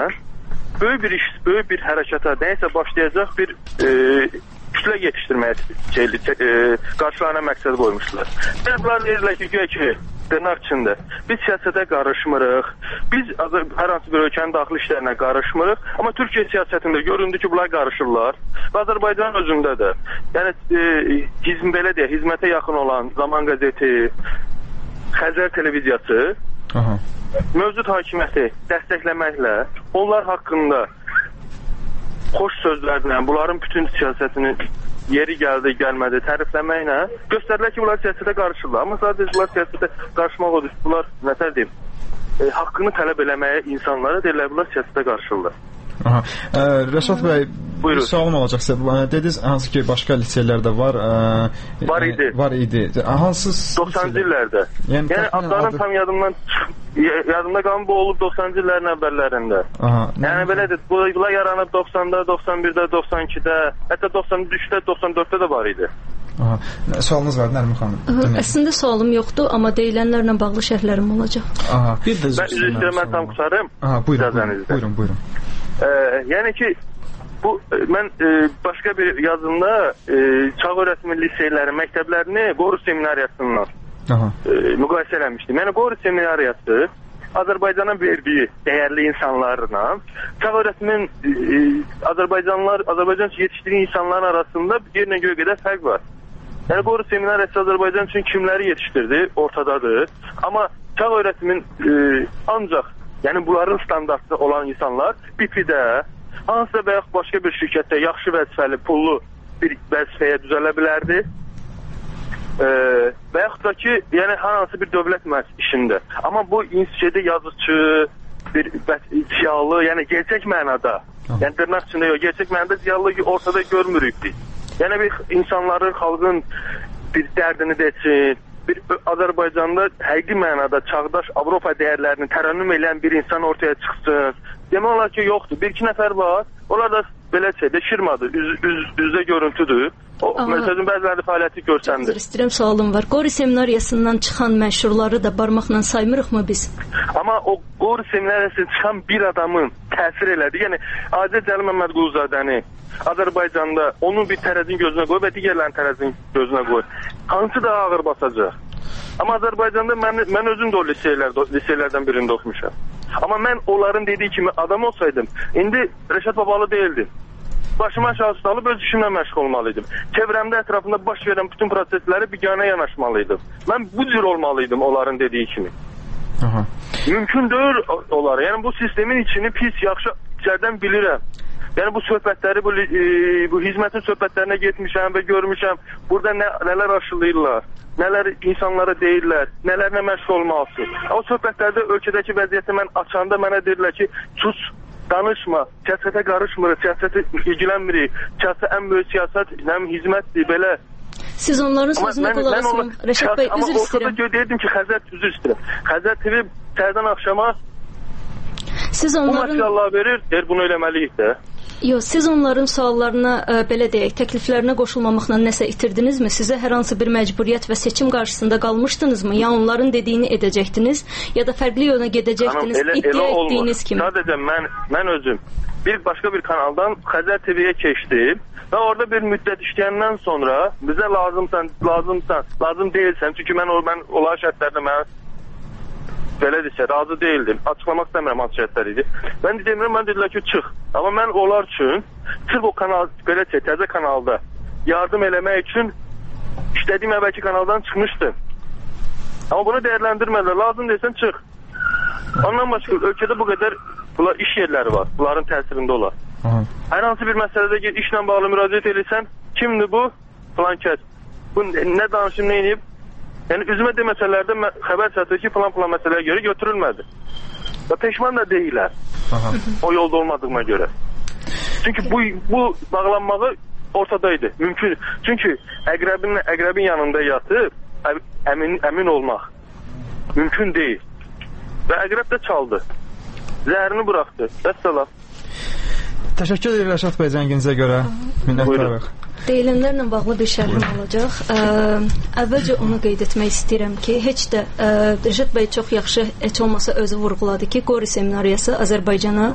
böyük bir hərəkata, nəyəsə başlayacaq bir kütlə yetişdirməyə qarşılarına məqsəd qoymuşdular. Bunlar deyirlər ki, dırnaq içində, biz siyasətə qarışmırıq, biz hər hansı bir ölkənin daxili işlərinə qarışmırıq, amma Türkiyə siyasətində göründü ki, bunlar qarışırlar və Azərbaycan özündə də, yəni belə deyək, hizmətə yaxın olan Zaman qəzeti, Xəzər televiziyası mövcud hakimiyyəti dəstəkləməklə, onlar haqqında xoş sözlərlə, bunların bütün siyasətinin yeri gəldi, gəlmədi, tərifləməklə göstərirlər ki, bunlar siyasətə qarışırlar. Amma sadəcə bunlar siyasətə qarışmaq odur. Bunlar, nətər deyim, haqqını tələb eləməyə insanlara deyirlər, bunlar siyasətə qarışırlar. Rəşad bəy, bir sualım olacaq sizə. Dediniz, hansı ki, başqa liseylərdə var? Var idi. Hansı 90-cı illərdə. Yəni adların tam yadımda qalın, bu olub 90-cı illərin əvvəllərində. Yəni belədir, bunlar yaranıb 90-da, 91-də, 92-də, hətta 93-də, 94-də də var idi. Sualınız var, Nərmin xanım? Əslində sualım yoxdur, amma deyilənlərlə bağlı şərhlərim olacaq. Mən üzr istəyirəm, mən tam qusarım. Buyurun. Yəni ki, mən başqa bir yazımda çağ öyrətimi liseyləri, məktəblərini Qoru seminariyasından müqayisə eləmişdim. Yəni Qoru seminariyası Azərbaycana verdiyi dəyərli insanlarla çağ öyrətimin Azərbaycan yetişdirdiyi insanların arasında yerlə göy qədər fərq var. Yəni Qoru seminariyası Azərbaycan üçün kimləri yetişdirdi, ortadadır. Amma çağ öyrətimin ancaq, yəni bunların standartı olan insanlar BIP-də, hansısa və yaxud başqa bir şirkətdə yaxşı vəzifəli, pullu bir vəzifəyə düzələ bilərdi. Və yaxud da ki, yəni hansı bir dövlət işində. Amma bu institutdə yazıcı, bir ziyalı, yəni gerçək mənada, yəni dırnaq içində yox, gerçək mənada ziyalı ortada görmürük biz. Yəni bir insanların, xalqın bir dərdini desin, bir Azərbaycanda həqiqi mənada çağdaş Avropa dəyərlərini tərənnüm edən bir insan ortaya çıxsın. Demək olar ki, yoxdur. Bir-iki nəfər var, onlar da belə şeydə şirmadır, üzdə görüntüdür. O, məsələn, bəziləri fəaliyyəti görsəndir. İstəyirəm, sualım var. Qori seminariyasından çıxan məşhurları da barmaqla saymırıq mı biz? Amma o Qori seminariyasından çıxan bir adamın təsir elədi. Yəni, Azər Cəlil Məmmədquluzadəni Azərbaycanda onun bir tərəzin gözünə qoy və digərlərin tərəzin gözünə qoy. Hansı daha ağır basacaq? Amma Azərbaycanda mən özüm də o liseylərdən birində oxumuşam. Amma mən onların dediyi kimi adam olsaydım, indi Rəşad Babalı deyildim. Başıma aşağı salıb öz işimlə məşğul olmalıydım. Çevrəmdə, ətrafında baş verən bütün prosesləri biganə yanaşmalıydım. Mən bu cür olmalıydım onların dediyi kimi. Aha. Mümkün deyil onlara. Yəni bu sistemin içini pis, yaxşı içərdən bilirəm. Yəni bu söhbətləri, bu hizmətin söhbətlərinə getmişəm və görmüşəm. Burada nələr aşılayırlar, nələr insanlara deyirlər, nələrlə məşğul olmalısın. O söhbətlərdə ölkədəki vəziyyəti mən açanda mənə deyirlər ki, sus, danışma, siyasətə qarışmırıq, siyasətə ilgilənmirik, siyasət ən böyük siyasət, hizmətdir, belə. Siz onların sözünə qulaq asın. Rəşad bəy, üzr istəyirəm. Amma ortada deyirdim ki, Xəzər TV səhərdən axşama bu materiallar verir, bunu eləməliyik də. Yox, siz onların suallarına, belə deyək, təkliflərinə qoşulmamaqla nəsə itirdinizmi? Sizə hər hansı bir məcburiyyət və seçim qarşısında qalmışdınızmı? Ya onların dediyini edəcəktiniz, ya da fərqli yöna gedəcəktiniz, iddia etdiyiniz kimi? Sadəcə mən özüm başqa bir kanaldan Xəzər TV-yə keçdim və orada bir müddət işləyəndən sonra bizə lazım deyilsən, çünki mən onların şərtlərində belə desə, razı deyildim. Açıqlamaq istəmirəm hansı şərtlər idi. Mən demirəm, mən dedilər ki, çıx. Amma mən onlar üçün sırf o kanal, belə təzə kanalda yardım eləmək üçün işlədiyim əvvəlki kanaldan çıxmışdım. Amma bunu dəyərləndirmədilər. Lazım deyilsən, çıx. Ondan başqa ölkədə bu qədər iş yerləri var. Bunların təsirində olar. Hər hansı bir məsələdə işlə bağlı müraciət edirsən, kimdir bu? Falan kəs. Bu nə danışım, nə edib? Yəni üzümə deməsələrdə xəbər çatır ki, falan məsələyə görə götürülmədi. Və peşman da deyilər. O yolda olmadığıma görə. Çünki bu bağlanmağı ortadaydı. Mümkün. Çünki əqrəbin yanında yatıb əmin olmaq mümkün deyil. Və əqrəb də çaldı. Zəhərini buraxdı. Vəssalam. Təşəkkür edirəm Rəşad bəy zənginizə görə. Minnətdarıq. Deyilənlərlə bağlı bir şərhim olacaq. Əvvəlcə onu qeyd etmək istəyirəm ki, heç də Rəşad bəy çox yaxşı, heç olmasa özü vurğuladı ki, Qori seminariyası Azərbaycana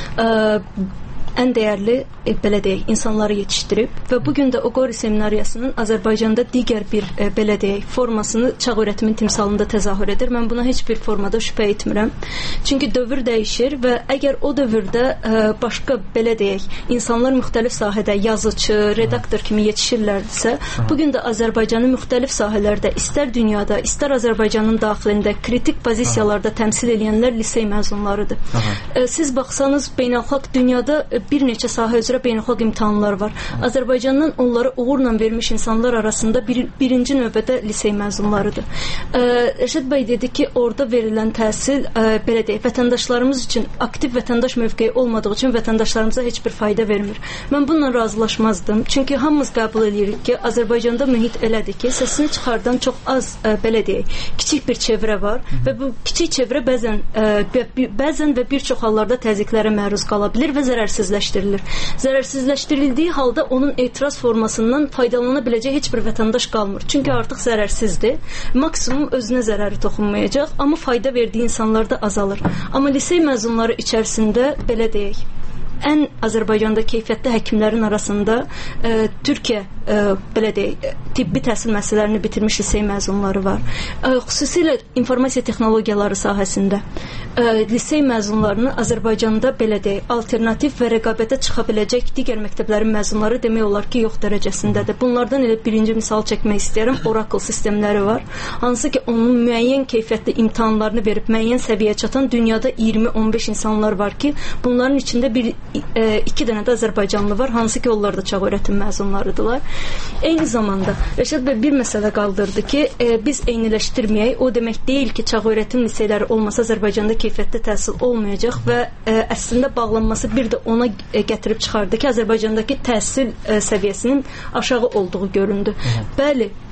ən dəyərli, belə deyək, insanları yetişdirib və bugün də o Qori seminariyasının Azərbaycanda digər bir, belə deyək, formasını çağ öyrətimin timsalında təzahür edir. Mən buna heç bir formada şübhə etmirəm. Çünki dövr dəyişir və əgər o dövrdə başqa, belə deyək, insanlar müxtəlif sahədə yazıcı, redaktor kimi yetişirlərdirsə, bugün də Azərbaycanı müxtəlif sahələrdə, istər dünyada, istər Azərbaycanın daxilində kritik pozisiyalarda təmsil edənlər lisey məzunlarıdır. Siz baxsanız, beynəlxalq dünyada bir neçə sahə üzrə beynəlxalq imtahanlar var. Azərbaycandan onları uğurla vermiş insanlar arasında birinci növbədə lisey məzunlarıdır. Rəşad bəy dedi ki, orada verilən təhsil, belə deyək, vətəndaşlarımız üçün aktiv vətəndaş mövqeyi olmadığı üçün vətəndaşlarımıza heç bir fayda vermir. Mən bununla razılaşmazdım. Çünki hamımız qəbul edirik ki, Azərbaycanda mühit elədir ki, səsini çıxardan çox az, belə deyək, kiçik bir çevrə var və bu kiçik çevrə bəzən və bir çox hallarda təzyiqlərə məruz qala bilir və zərərsizləşdirildiyi halda onun etiraz formasından faydalana biləcək heç bir vətəndaş qalmır. Çünki artıq zərərsizdir. Maksimum özünə zərəri toxunmayacaq, amma fayda verdiyi insanlar da azalır. Amma lisey məzunları içərisində, belə deyək, ən Azərbaycanda keyfiyyətli həkimlərin arasında Türkiyə, belə deyək, tibbi təhsil müəssisələrini bitirmiş lisey məzunları var. Xüsusilə informasiya texnologiyaları sahəsində lisey məzunlarını Azərbaycanda, belə deyək, alternativ və rəqabətə çıxa biləcək digər məktəblərin məzunları demək olar ki, yox dərəcəsindədir. Bunlardan elə birinci misal çəkmək istəyirəm. Oracle sistemləri var. Hansı ki, onun müəyyən keyfiyyətli imtahanlarını verib müəyyən səviyyəyə çatan dünyada 20-15 insanlar var ki, bunların içində iki dənə də Azərbaycanlı var, hansı ki, onlar da çağ öyrətim məzunlarıdırlar. Eyni zamanda Rəşad bəy bir məsələ qaldırdı ki, biz eyniləşdirməyək. O demək deyil ki, çağ öyrətim liseyləri olmasa Azərbaycanda keyfiyyətli təhsil olmayacaq və əslində bağlanması bir də ona gətirib çıxardı ki, Azərbaycandakı təhsil səviyyəsinin aşağı olduğu göründü. Bəli,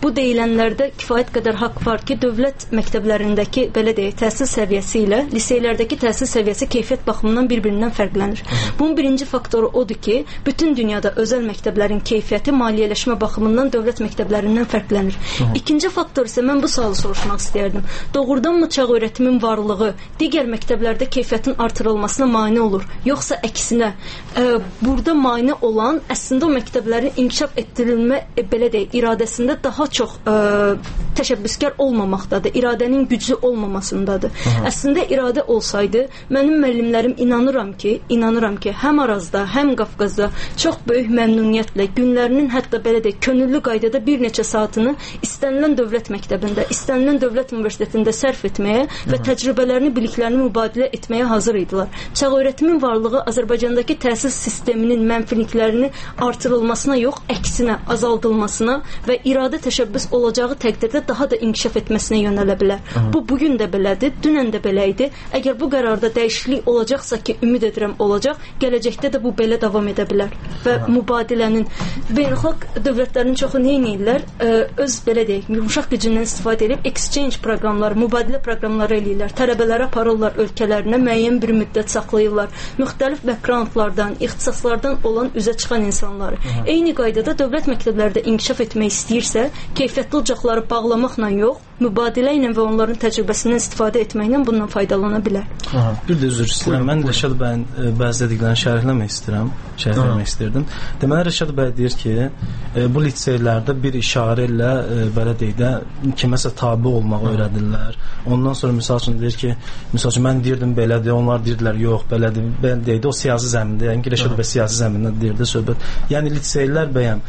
bu deyilənlərdə kifayət qədər haqq var ki, dövlət məktəblərindəki belə deyək, təhsil səviyyəsi ilə liseylərdəki təhsil səviyyəsi keyfiyyət baxımından bir-birindən fərqlənir. Bunun birinci faktoru odur ki, bütün dünyada özəl məktəblərin keyfiyyəti maliyyələşmə baxımından dövlət məktəblərindən fərqlənir. İkinci faktor isə mən bu sualı soruşmaq istəyərdim. Doğrudanmı çağ öyrətimin varlığı digər məktəblərdə keyfiyyətin artırılmasına mane olur, yoxsa əksinə? Burada mane olan əslində o məktəblərin inkişaf etdirilmə belə deyək, iradəsində daha çox təşəbbüskar olmamaqdadır, iradənin güclü olmamasındadır. Əslində iradə olsaydı, mənim müəllimlərim inanıram ki, həm Arazda, həm Qafqazda çox böyük məmnuniyyətlə günlərinin hətta belə deyək, könüllü qaydada bir neçə saatını istənilən dövlət məktəbində, istənilən dövlət universitetində sərf etməyə və təcrübələrini, biliklərini mübadilə etməyə hazır idilər. Çağ öyrətimin varlığı Azərbaycandakı təhsil sisteminin mənfiliklərini artırılmasına yox, əksinə azaldılmasına və iradə təşəbbüs olacağı təqdirdə daha da inkişaf etməsinə yönələ bilər. Bu bugün də belədir, dünən də belə idi. Əgər bu qərarda dəyişiklik olacaqsa ki, ümid edirəm olacaq, gələcəkdə də bu belə davam edə bilər. Və mübadilənin beynəlxalq dövlətlərin çoxu nə edirlər? Öz belə deyək, yumşaq gücündən istifadə edib exchange proqramları, mübadilə proqramları eləyirlər. Tələbələri aparırlar ölkələrinə, müəyyən bir müddət saxlayırlar. Müxtəlif backgroundlardan, ixtisaslardan olan üzə çıxan insanları. Eyni qaydada dövlət məktəblərdə inkişaf etmək istəyirsə, keyfiyyətli ocaqları bağlamaqla yox, mübadilə ilə və onların təcrübəsindən istifadə etməklə bundan faydalana bilər. Bir də üzr istəyirəm. Mən Rəşad bəyin bəzi dediklərini şərhləmək istəyirdim. Deməli, Rəşad bəy deyir ki, bu liseylərdə bir işarə ilə belə deyək də kiməsə tabi olmağı öyrədirlər. Ondan sonra misal üçün deyir ki, misal üçün mən deyirdim belədir, onlar deyirdilər yox, belədir. Belə deyək də o siyasi zəmində, yəni ki, Rəşad bəy siyasi zəmində deyirdi söhbət. Yəni liseylər bəyəm,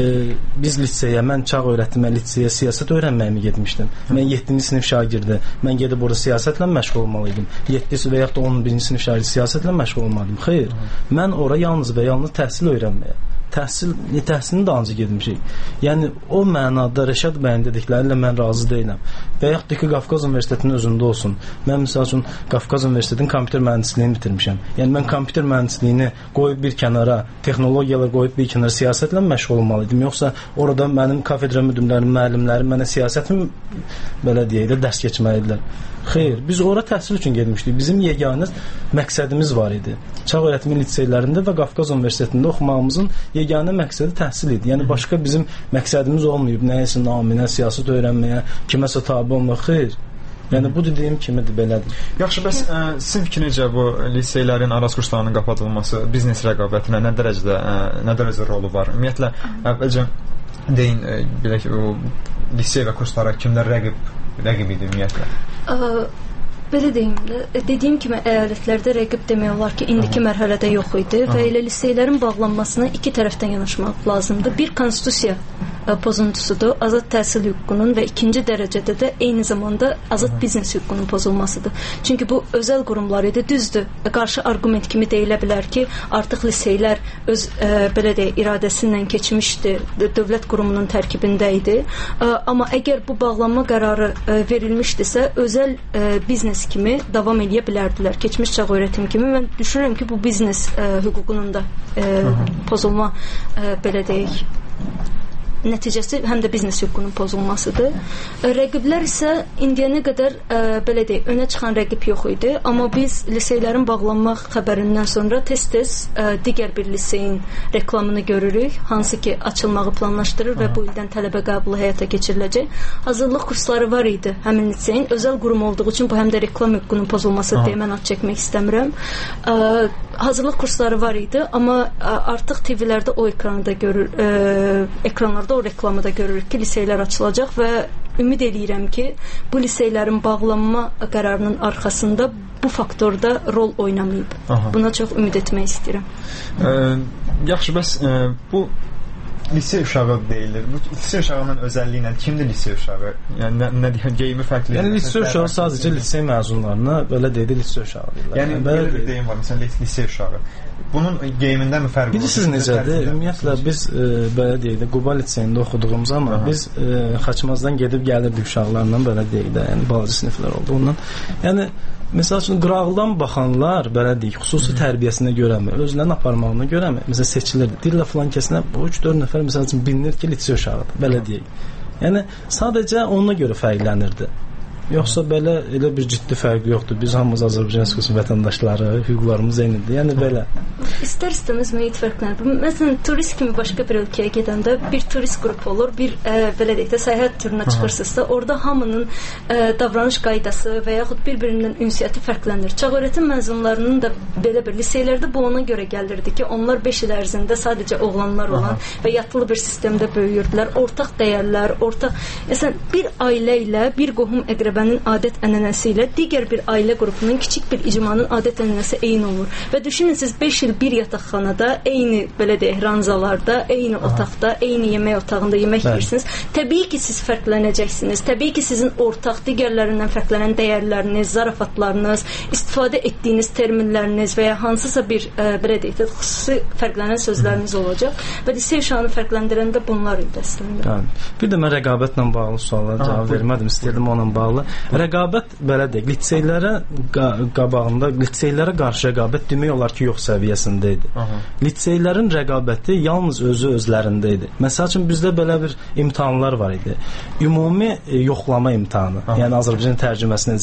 biz liseyə, mən çağ öyrətmə liseyə siyasət öyrənməyimi getmişdim. Mən 7-ci sinif şagirdi. Mən gedib orada siyasətlə məşğul olmalıydım. 7-ci və yaxud da 11-ci sinif şagirdi siyasətlə məşğul olmalıydım. Xeyr. Mən ora yalnız və yalnız təhsil öyrənməyə. Təhsilini də ancaq getmişik. Yəni o mənada Rəşad bəyin dedikləri ilə mən razı deyiləm. Və yaxud da ki, Qafqaz Universitetinin özündə olsun. Mən misal üçün Qafqaz Universitetinin kompüter mühəndisliyini bitirmişəm. Yəni mən kompüter mühəndisliyini qoyub bir kənara, texnologiyalar qoyub bir kənara siyasətlə məşğul olmalıydım. Yoxsa orada mənim kafedra müdirlərim, müəllimlərim mənə siyasətin belə deyək də dərs keçməlidirlər. Xeyr, biz ora təhsil üçün getmişdik. Bizim yeganə məqsədimiz var idi. Çağ öyrətmə liseylərində və Qafqaz Universitetində oxumağımızın yeganə məqsədi təhsil idi. Yəni başqa bizim məqsədimiz olmayıb. Nəyəsə naminə, siyasət öyrənməyə, kiməsə tabi olmaq. Xeyr. Yəni bu dediyim kimidir, belədir. Yaxşı, bəs sizin fikrinizcə bu liseylərin Araz kurslarının qapadılması biznes rəqabətinə nə dərəcədə rolu var? Ümumiyyətlə, əvvəlcə deyin, bilək o lisey və kurslara kimlər rəqib idi ümumiyyətlə? Belə deyim də, dediyim kimi əyalətlərdə rəqib demək olar ki, indiki mərhələdə yox idi və elə liseylərin bağlanmasına iki tərəfdən yanaşmaq lazımdır. Bir, konstitusiya pozuntusudur, azad təhsil hüququnun və ikinci dərəcədə də eyni zamanda azad biznes hüququnun pozulmasıdır. Çünki bu özəl qurumlar idi, düzdür. Qarşı arqument kimi deyilə bilər ki, artıq liseylər öz belə deyək, iradəsindən keçmişdi, dövlət qurumunun tərkibində idi. Amma əgər bu bağlanma qərarı verilmişdisə, özəl biznes kimi davam edə bilərdilər. Keçmiş çağ öyrətim kimi mən düşünürəm ki, bu biznes hüququnun da pozulma belə deyək nəticəsi həm də biznes hüququnun pozulmasıdır. Rəqiblər isə indiyənə qədər belə deyək, önə çıxan rəqib yox idi, amma biz liseylərin bağlanma xəbərindən sonra tez-tez digər bir liseyin reklamını görürük, hansı ki açılmağı planlaşdırır və bu ildən tələbə qəbulu həyata keçiriləcək. Hazırlıq kursları var idi həmin liseyin. Özəl qurum olduğu üçün bu həm də reklam hüququnun pozulması deyə mən ad çəkmək istəmirəm. Hazırlıq kursları var idi, amma artıq TV-lərdə o ekranlarda o reklamı da görürük ki, liseylər açılacaq və ümid edirəm ki, bu liseylərin bağlanma qərarının arxasında bu faktorda rol oynamayıb. Buna çox ümid etmək istəyirəm. Yaxşı, bəs bu lisey uşağı deyilir. Bu lisey uşağının özəlliyi nədir? Kimdir lisey uşağı? Yəni nə deyək, geyimi fərqli. Yəni lisey uşağı sadəcə lisey məzunlarına belə deyək, lisey uşağı deyirlər. Yəni belə bir deyim var, məsələn, lisey uşağı. Bunun geyimindən mi fərqi var? Bilirsiniz necədir? Ümumiyyətlə biz belə deyək də Quba liseyində oxuduğumuz zaman biz Xaçmazdan gedib gəlirdik uşaqlarla belə deyək də, yəni balaca siniflər oldu ondan. Yəni məsəl üçün qırağdan baxanlar belə deyək, xüsusi tərbiyəsinə görəmi, özlərini aparmağına görəmi, məsələn seçilirdi. Deyirlər filan kəsinə bu 3-4 nəfər məsəl üçün bilinir ki, lisey uşağıdır. Belə deyək. Yəni sadəcə ona görə fərqlənirdi. Yoxsa belə elə bir ciddi fərq yoxdur. Biz hamımız Azərbaycan Respublikasının vətəndaşları, hüquqlarımız eynidir. Yəni belə. İstər-istəməz müəyyən fərqlənir. Məsələn, turist kimi başqa bir ölkəyə gedəndə bir turist qrupu olur, bir belə deyək də səyahət turuna çıxırsınızsa, orada hamının davranış qaydası və yaxud bir-birindən ünsiyyəti fərqlənir. Çağöyrətim məzunlarının da belə bir liseylərdə bu ona görə gəlirdi ki, onlar 5 il ərzində sadəcə oğlanlar olan və yatılı bir sistemdə böyüyürdülər. Ortaq dəyərlər, məsələn, bir ailə ilə bir qohum əqrəbə adət-ənənəsi ilə digər bir ailə qrupunun kiçik bir icmanın adət-ənənəsi eyni olur. Və düşünün siz 5 il bir yataqxanada, eyni belə deyək, ranzalarda, eyni otaqda, eyni yemək otağında yemək yeyirsiniz. Təbii ki, siz fərqlənəcəksiniz. Təbii ki, sizin ortaq digərlərindən fərqlənən dəyərləriniz, zarafatlarınız, istifadə etdiyiniz terminləriniz və ya hansısa bir belə deyək, xüsusi fərqlənən sözləriniz olacaq. Və lisey uşağını fərqləndirən də bunlar idi əslində. Bir də mən rəqabətlə bağlı suallara cavab vermədim. İstəyirdim onunla bağlı. Rəqabət belə deyək, liseylərə qabağında, liseylərə qarşı rəqabət demək olar ki, yox səviyyəsində idi. Liseylərin rəqabəti yalnız özlərində idi. Məsəl üçün bizdə belə bir imtahanlar var idi. Ümumi yoxlama imtahanı. Yəni Azərbaycan tərcüməsində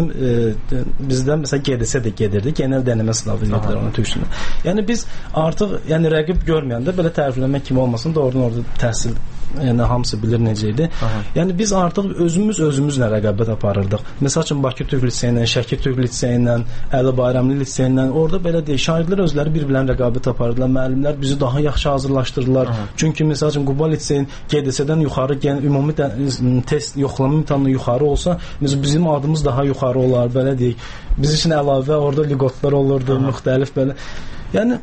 necə bizdə məsələn GDS də gedirdi. Genel deneme sınavı deyirlər ona türkçəsində. Yəni biz artıq rəqib görməyəndə belə tərifləmək kimi olmasın, doğrudan orada təhsil hamısı bilir necə idi. Yəni biz artıq özümüzlə rəqabət aparırdıq. Məsəl üçün Bakı Türk Liseyi ilə, Şəki Türk Liseyi ilə, Əli Bayramlı Liseyi ilə orada belə deyək, şagirdlər özləri bir-birlərinə rəqabət aparırdılar. Müəllimlər bizi daha yaxşı hazırlaşdırdılar. Çünki məsəl üçün Quba Liseyin GDS-dən yuxarı ümumi test yoxlama imtahanı yuxarı olsa, bizim adımız daha yuxarı olar, belə deyək. Biz üçün əlavə orada liqotlar olurdu, müxtəlif belə. Yəni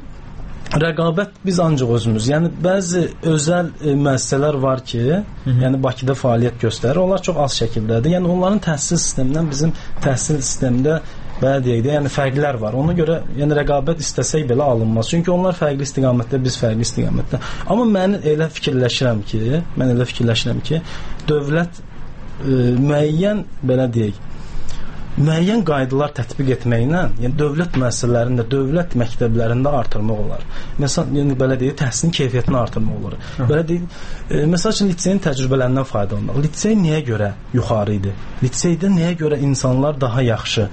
rəqabət biz ancaq özümüz. Yəni bəzi özəl müəssisələr var ki, yəni Bakıda fəaliyyət göstərir. Onlar çox az şəkildədir. Yəni onların təhsil sistemindən bizim təhsil sistemində belə deyək də, yəni fərqlər var. Ona görə yəni rəqabət istəsək belə alınmaz. Çünki onlar fərqli istiqamətdə, biz fərqli istiqamətdə. Amma mən elə fikirləşirəm ki, dövlət müəyyən belə deyək, müəyyən qaydalar tətbiq etməklə, yəni dövlət müəssisələrində, dövlət məktəblərində artırmaq olar. Məsələn, yəni belə deyək, təhsilin keyfiyyətini artırmaq olar. Belə deyək, məsəl üçün liseyin təcrübələrindən faydalanmaq. Lisey niyə görə yuxarı idi? Liseydə niyə görə insanlar daha yaxşı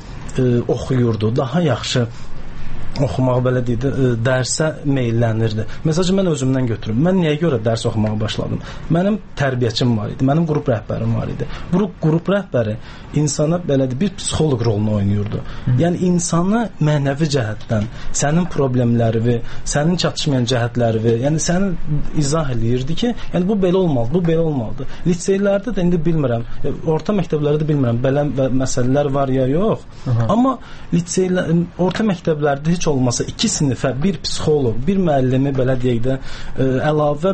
oxuyurdu, daha yaxşı oxumaq belə deyək, dərsə meylənirdi. Məsələn, mən özümdən götürüm. Mən niyə görə dərs oxumağa başladım? Mənim tərbiyəçim var idi, mənim qrup rəhbərim var idi. Bu qrup rəhbəri insana belə deyək, bir psixoloq rolunu oynayırdı. Yəni insanı mənəvi cəhətdən, sənin problemlərini, sənin çatışmayan cəhətlərini, yəni səni izah eləyirdi ki, yəni bu belə olmalı, bu belə olmalıdır. Liseylərdə də indi bilmirəm, orta məktəblərdə də bilmirəm, belə məsələlər var ya yox. Amma liseylər, orta məktəblərdə heç olmasa 2 sinifə bir psixoloq, bir müəllimi belə deyək də əlavə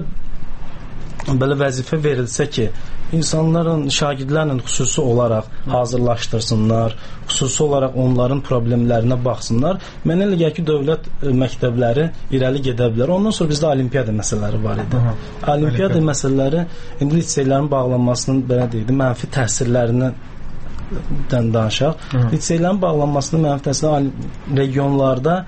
belə vəzifə verilsə ki, insanların, şagirdlərin xüsusi olaraq hazırlaşdırsınlar, xüsusi olaraq onların problemlərinə baxsınlar. Mənə elə gəlir ki, dövlət məktəbləri irəli gedə bilər. Ondan sonra bizdə olimpiyada məsələləri var idi. Olimpiyada məsələləri indi liseylərin bağlanmasının belə deyək də mənfi təsirlərindən danışaq. Liseylərin bağlanmasının mənfi təsirləri regionlarda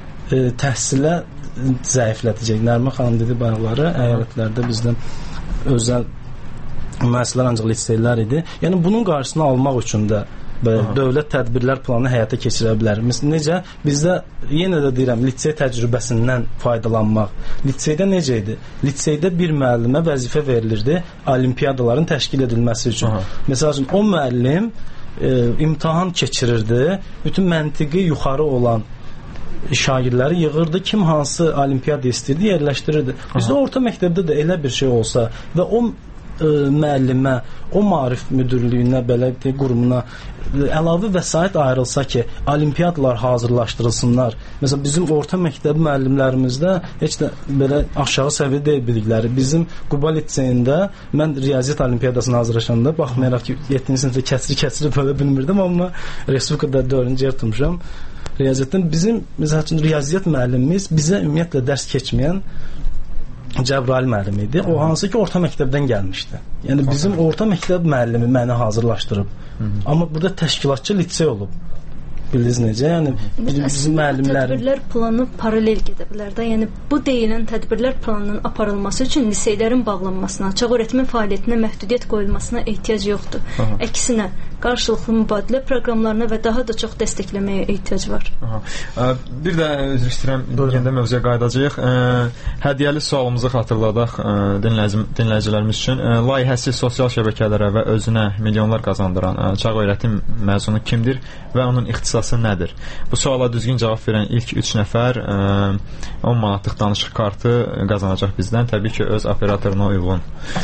təhsilə zəiflətəcək. Nərmin xanım dedi bayaqları, əyalətlərdə bizdə özəl müəssisələr ancaq liseylər idi. Yəni bunun qarşısını almaq üçün də dövlət tədbirlər planı həyata keçirə bilər. Məsələn, necə? Bizdə yenə də deyirəm, lisey təcrübəsindən faydalanmaq. Liseydə necə idi? Liseydə bir müəllimə vəzifə verilirdi olimpiyadaların təşkil edilməsi üçün. Məsələn, o müəllim imtahan keçirirdi, bütün məntiqi yuxarı olan şagirdləri yığırdı, kim hansı olimpiyada istəyirdi, yerləşdirirdi. Bizdə orta məktəbdə də elə bir şey olsa və o müəllimə, o maarif müdürlüyünə, belə qurumuna əlavə vəsait ayrılsa ki, olimpiyadalar hazırlaşdırılsınlar. Məsələn, bizim orta məktəb müəllimlərimizdə heç də belə aşağı səviyyə deyil bilikləri. Bizim Quba liseyində mən riyaziyyat olimpiyadasına hazırlaşanda, baxmayaraq ki, 7-ci sinifdə kəsiri belə bilmirdim, amma Respublikada 4-cü yer tutmuşam. Riyaziyyatdan bizim, məsəl üçün, riyaziyyat müəllimimiz bizə ümumiyyətlə dərs keçməyən Cəbrayıl müəllim idi. O hansı ki orta məktəbdən gəlmişdi. Yəni bizim orta məktəb müəllimi məni hazırlaşdırıb. Amma burada təşkilatçı lisey olub. Bilirsiniz necə? Yəni bizim müəllimlər tədbirlər planı paralel gedə bilər də. Yəni bu deyilən tədbirlər planının aparılması üçün liseylərin bağlanmasına, açıq öyrətmə fəaliyyətinə məhdudiyyət qoyulmasına ehtiyac yoxdur. Əksinə, qarşılıqlı mübadilə proqramlarına və daha da çox dəstəkləməyə ehtiyac var. Bir də üzr istəyirəm, yenidən mövzuya qayıdacağıq. Hədiyyəli sualımızı xatırladaq dinləyicilərimiz üçün. Layihəsi sosial şəbəkələrə və özünə milyonlar qazandıran çağ öyrətim məzunu kimdir və onun ixtisası nədir? Bu suala düzgün cavab verən ilk 3 nəfər 10 manatlıq danışıq kartı qazanacaq bizdən. Təbii ki, öz operatoruna uyğun.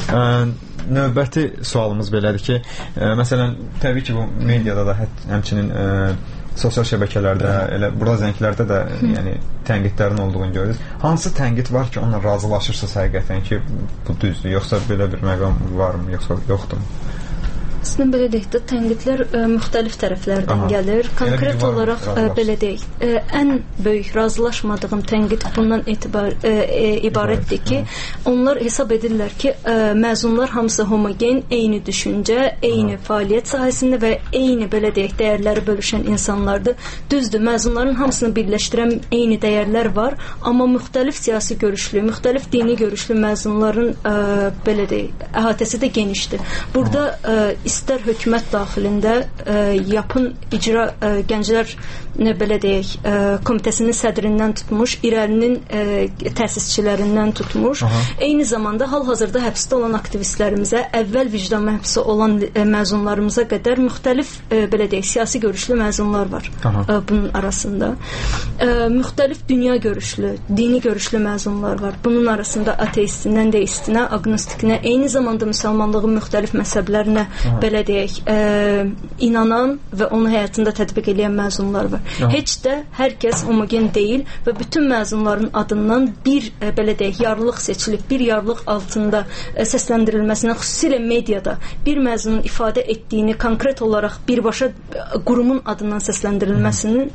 Növbəti sualımız belədir ki, məsələn, təbii ki, bu mediada da həmçinin sosial şəbəkələrdə, elə burada zənglərdə də yəni tənqidlərin olduğunu görürüz. Hansı tənqid var ki, onunla razılaşırsınız həqiqətən ki, bu düzdür, yoxsa belə bir məqam varmı, yoxsa yoxdur? Əslində belə deyək də, tənqidlər müxtəlif tərəflərdən gəlir. Konkret olaraq belə deyək, ən böyük razılaşmadığım tənqid bundan ibarətdir ki, onlar hesab edirlər ki, məzunlar hamısı homogen, eyni düşüncə, eyni fəaliyyət sahəsində və eyni belə deyək, dəyərləri bölüşən insanlardır. Düzdür, məzunların hamısını birləşdirən eyni dəyərlər var, amma müxtəlif siyasi görüşlü, müxtəlif dini görüşlü məzunların belə deyək, əhatəsi də genişdir. Burada istər hökumət daxilində yapın icra gənclər belə deyək, komitəsinin sədrindən tutmuş, İrəlinin təsisçilərindən tutmuş, eyni zamanda hal-hazırda həbsdə olan aktivistlərimizə, əvvəl vicdan məhbisi olan məzunlarımıza qədər müxtəlif belə deyək, siyasi görüşlü məzunlar var bunun arasında. Müxtəlif dünya görüşlü, dini görüşlü məzunlar var. Bunun arasında ateistindən deistinə, agnostikinə, eyni zamanda müsəlmanlığın müxtəlif məzhəblərinə belə deyək, inanan və onu həyatında tətbiq edən məzunlar var. Heç də hər kəs homogen deyil və bütün məzunların adından bir belə deyək, yarlıq seçilib, bir yarlıq altında səsləndirilməsinə, xüsusilə mediada bir məzunun ifadə etdiyini konkret olaraq birbaşa qurumun adından səsləndirilməsinin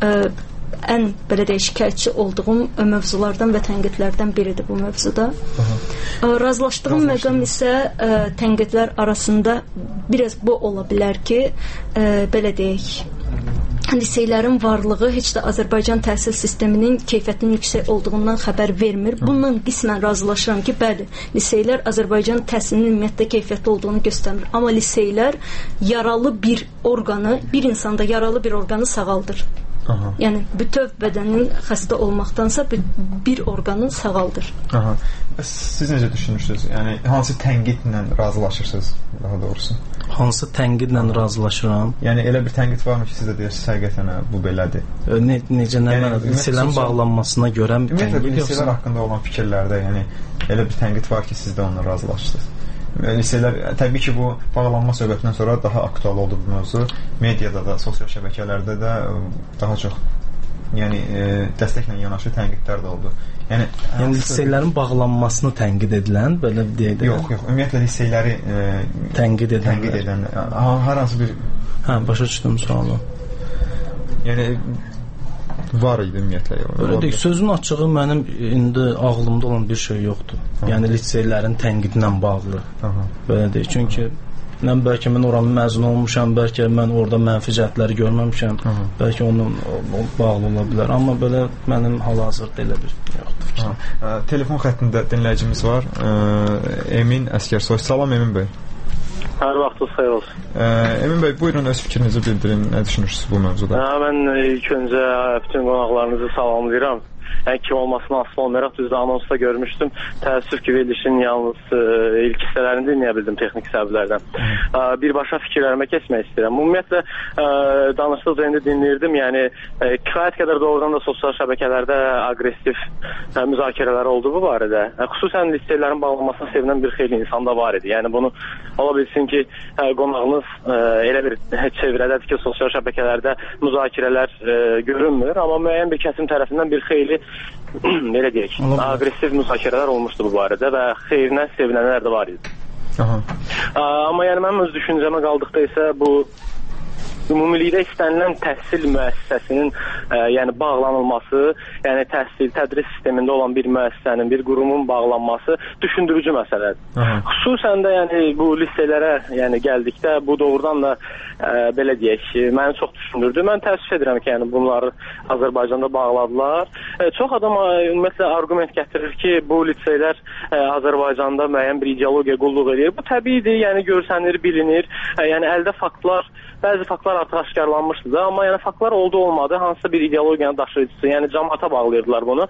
ən belə deyək, şikayətçi olduğum mövzulardan və tənqidlərdən biridir bu mövzuda. Razılaşdığım məqam isə tənqidlər arasında biraz bu ola bilər ki, belə deyək, liseylərin varlığı heç də Azərbaycan təhsil sisteminin keyfiyyətinin yüksək olduğundan xəbər vermir. Bundan qismən razılaşıram ki, bəli, liseylər Azərbaycan təhsilinin ümumiyyətlə keyfiyyətli olduğunu göstərir. Amma liseylər yaralı bir orqanı, bir insanda yaralı bir orqanı sağaldır. Yəni, bütöv bədənin xəstə olmaqdansa bir orqanın sağaldır. Siz necə düşünürsünüz? Yəni, hansı tənqidlə razılaşırsınız, daha doğrusu? Hansı tənqidlə razılaşıram? Yəni, elə bir tənqid varmı ki, siz də deyirsiniz, həqiqətən bu belədir? Necə, nə mənada? Lisələrin bağlanmasına görə tənqid yoxsa? Ümumiyyətlə, lisələr haqqında olan fikirlərdə, yəni, elə bir tənqid var ki, siz də onunla razılaşırsınız. Liseylər, təbii ki, bu bağlanma söhbətindən sonra daha aktual oldu bu mövzu. Mediada da, sosial şəbəkələrdə də daha çox yəni, dəstəklə yanaşı tənqidlər də oldu. Yəni liseylərin bağlanmasını tənqid edilən, belə deyək də? Yox, ümumiyyətlə liseyləri tənqid edən hər hansı bir... Başa düşdüm sualı. Yəni var idi ümumiyyətlə. Belə deyək, sözün açığı mənim indi ağlımda olan bir şey yoxdur. Yəni liseylərin tənqidlə bağlı. Belə deyək, çünki bəlkə mən oranın məzun olmuşam, bəlkə mən orada mənfi cəhətləri görməmişəm, bəlkə onun bağlı ola bilər. Amma belə mənim hal-hazırda elə bir yoxdur. Telefon xəttində dinləyicimiz var. Emin Əskərsoy. Salam Emin bəy. Hər vaxtınız xeyir olsun. Emin bəy, buyurun öz fikrinizi bildirin. Nə düşünürsünüz bu mövzuda? Mən ilk öncə bütün qonaqlarınızı salamlayıram. Yəni kim olmasına asılı olmayaraq düzdür anonsda görmüşdüm. Təəssüf ki, verilişin yalnız ilk hissələrini dinləyə bildim texniki səbəblərdən. Birbaşa fikirlərimə keçmək istəyirəm. Ümumiyyətlə danışdıqca indi dinləyirdim. Yəni kifayət qədər doğrudan da sosial şəbəkələrdə aqressiv müzakirələr oldu bu barədə. Xüsusən liseylərin bağlanmasına sevinən bir xeyli insan da var idi. Yəni bunu ola bilsin ki, qonağınız elə bir çevrədədir ki, sosial şəbəkələrdə müzakirələr görünmür, amma müəyyən bir kəsim tərəfindən bir xeyli belə deyək, aqressiv müzakirələr olmuşdu bu barədə və xeyrinə sevinənlər də var idi. Amma yəni mənim öz düşüncəmə qaldıqda isə bu ümumilikdə istənilən təhsil müəssisəsinin yəni bağlanılması, yəni təhsil, tədris sistemində olan bir müəssisənin, bir qurumun bağlanması düşündürücü məsələdir. Xüsusən də yəni bu liselərə yəni gəldikdə bu doğrudan da belə deyək, məni çox düşündürdü. Mən təəssüf edirəm ki, yəni bunları Azərbaycanda bağladılar. Çox adam ümumiyyətlə arqument gətirir ki, bu liselər Azərbaycanda müəyyən bir ideologiya qulluq edir. Bu təbiidir, yəni görsənir, bilinir. Yəni əldə faktlar, bəzi faktlar artıq aşkarlanmışdı da, amma yəni faktlar oldu olmadı, hansısa bir ideologiyanın daşıyıcısı, yəni cəmaata bağlayırdılar bunu.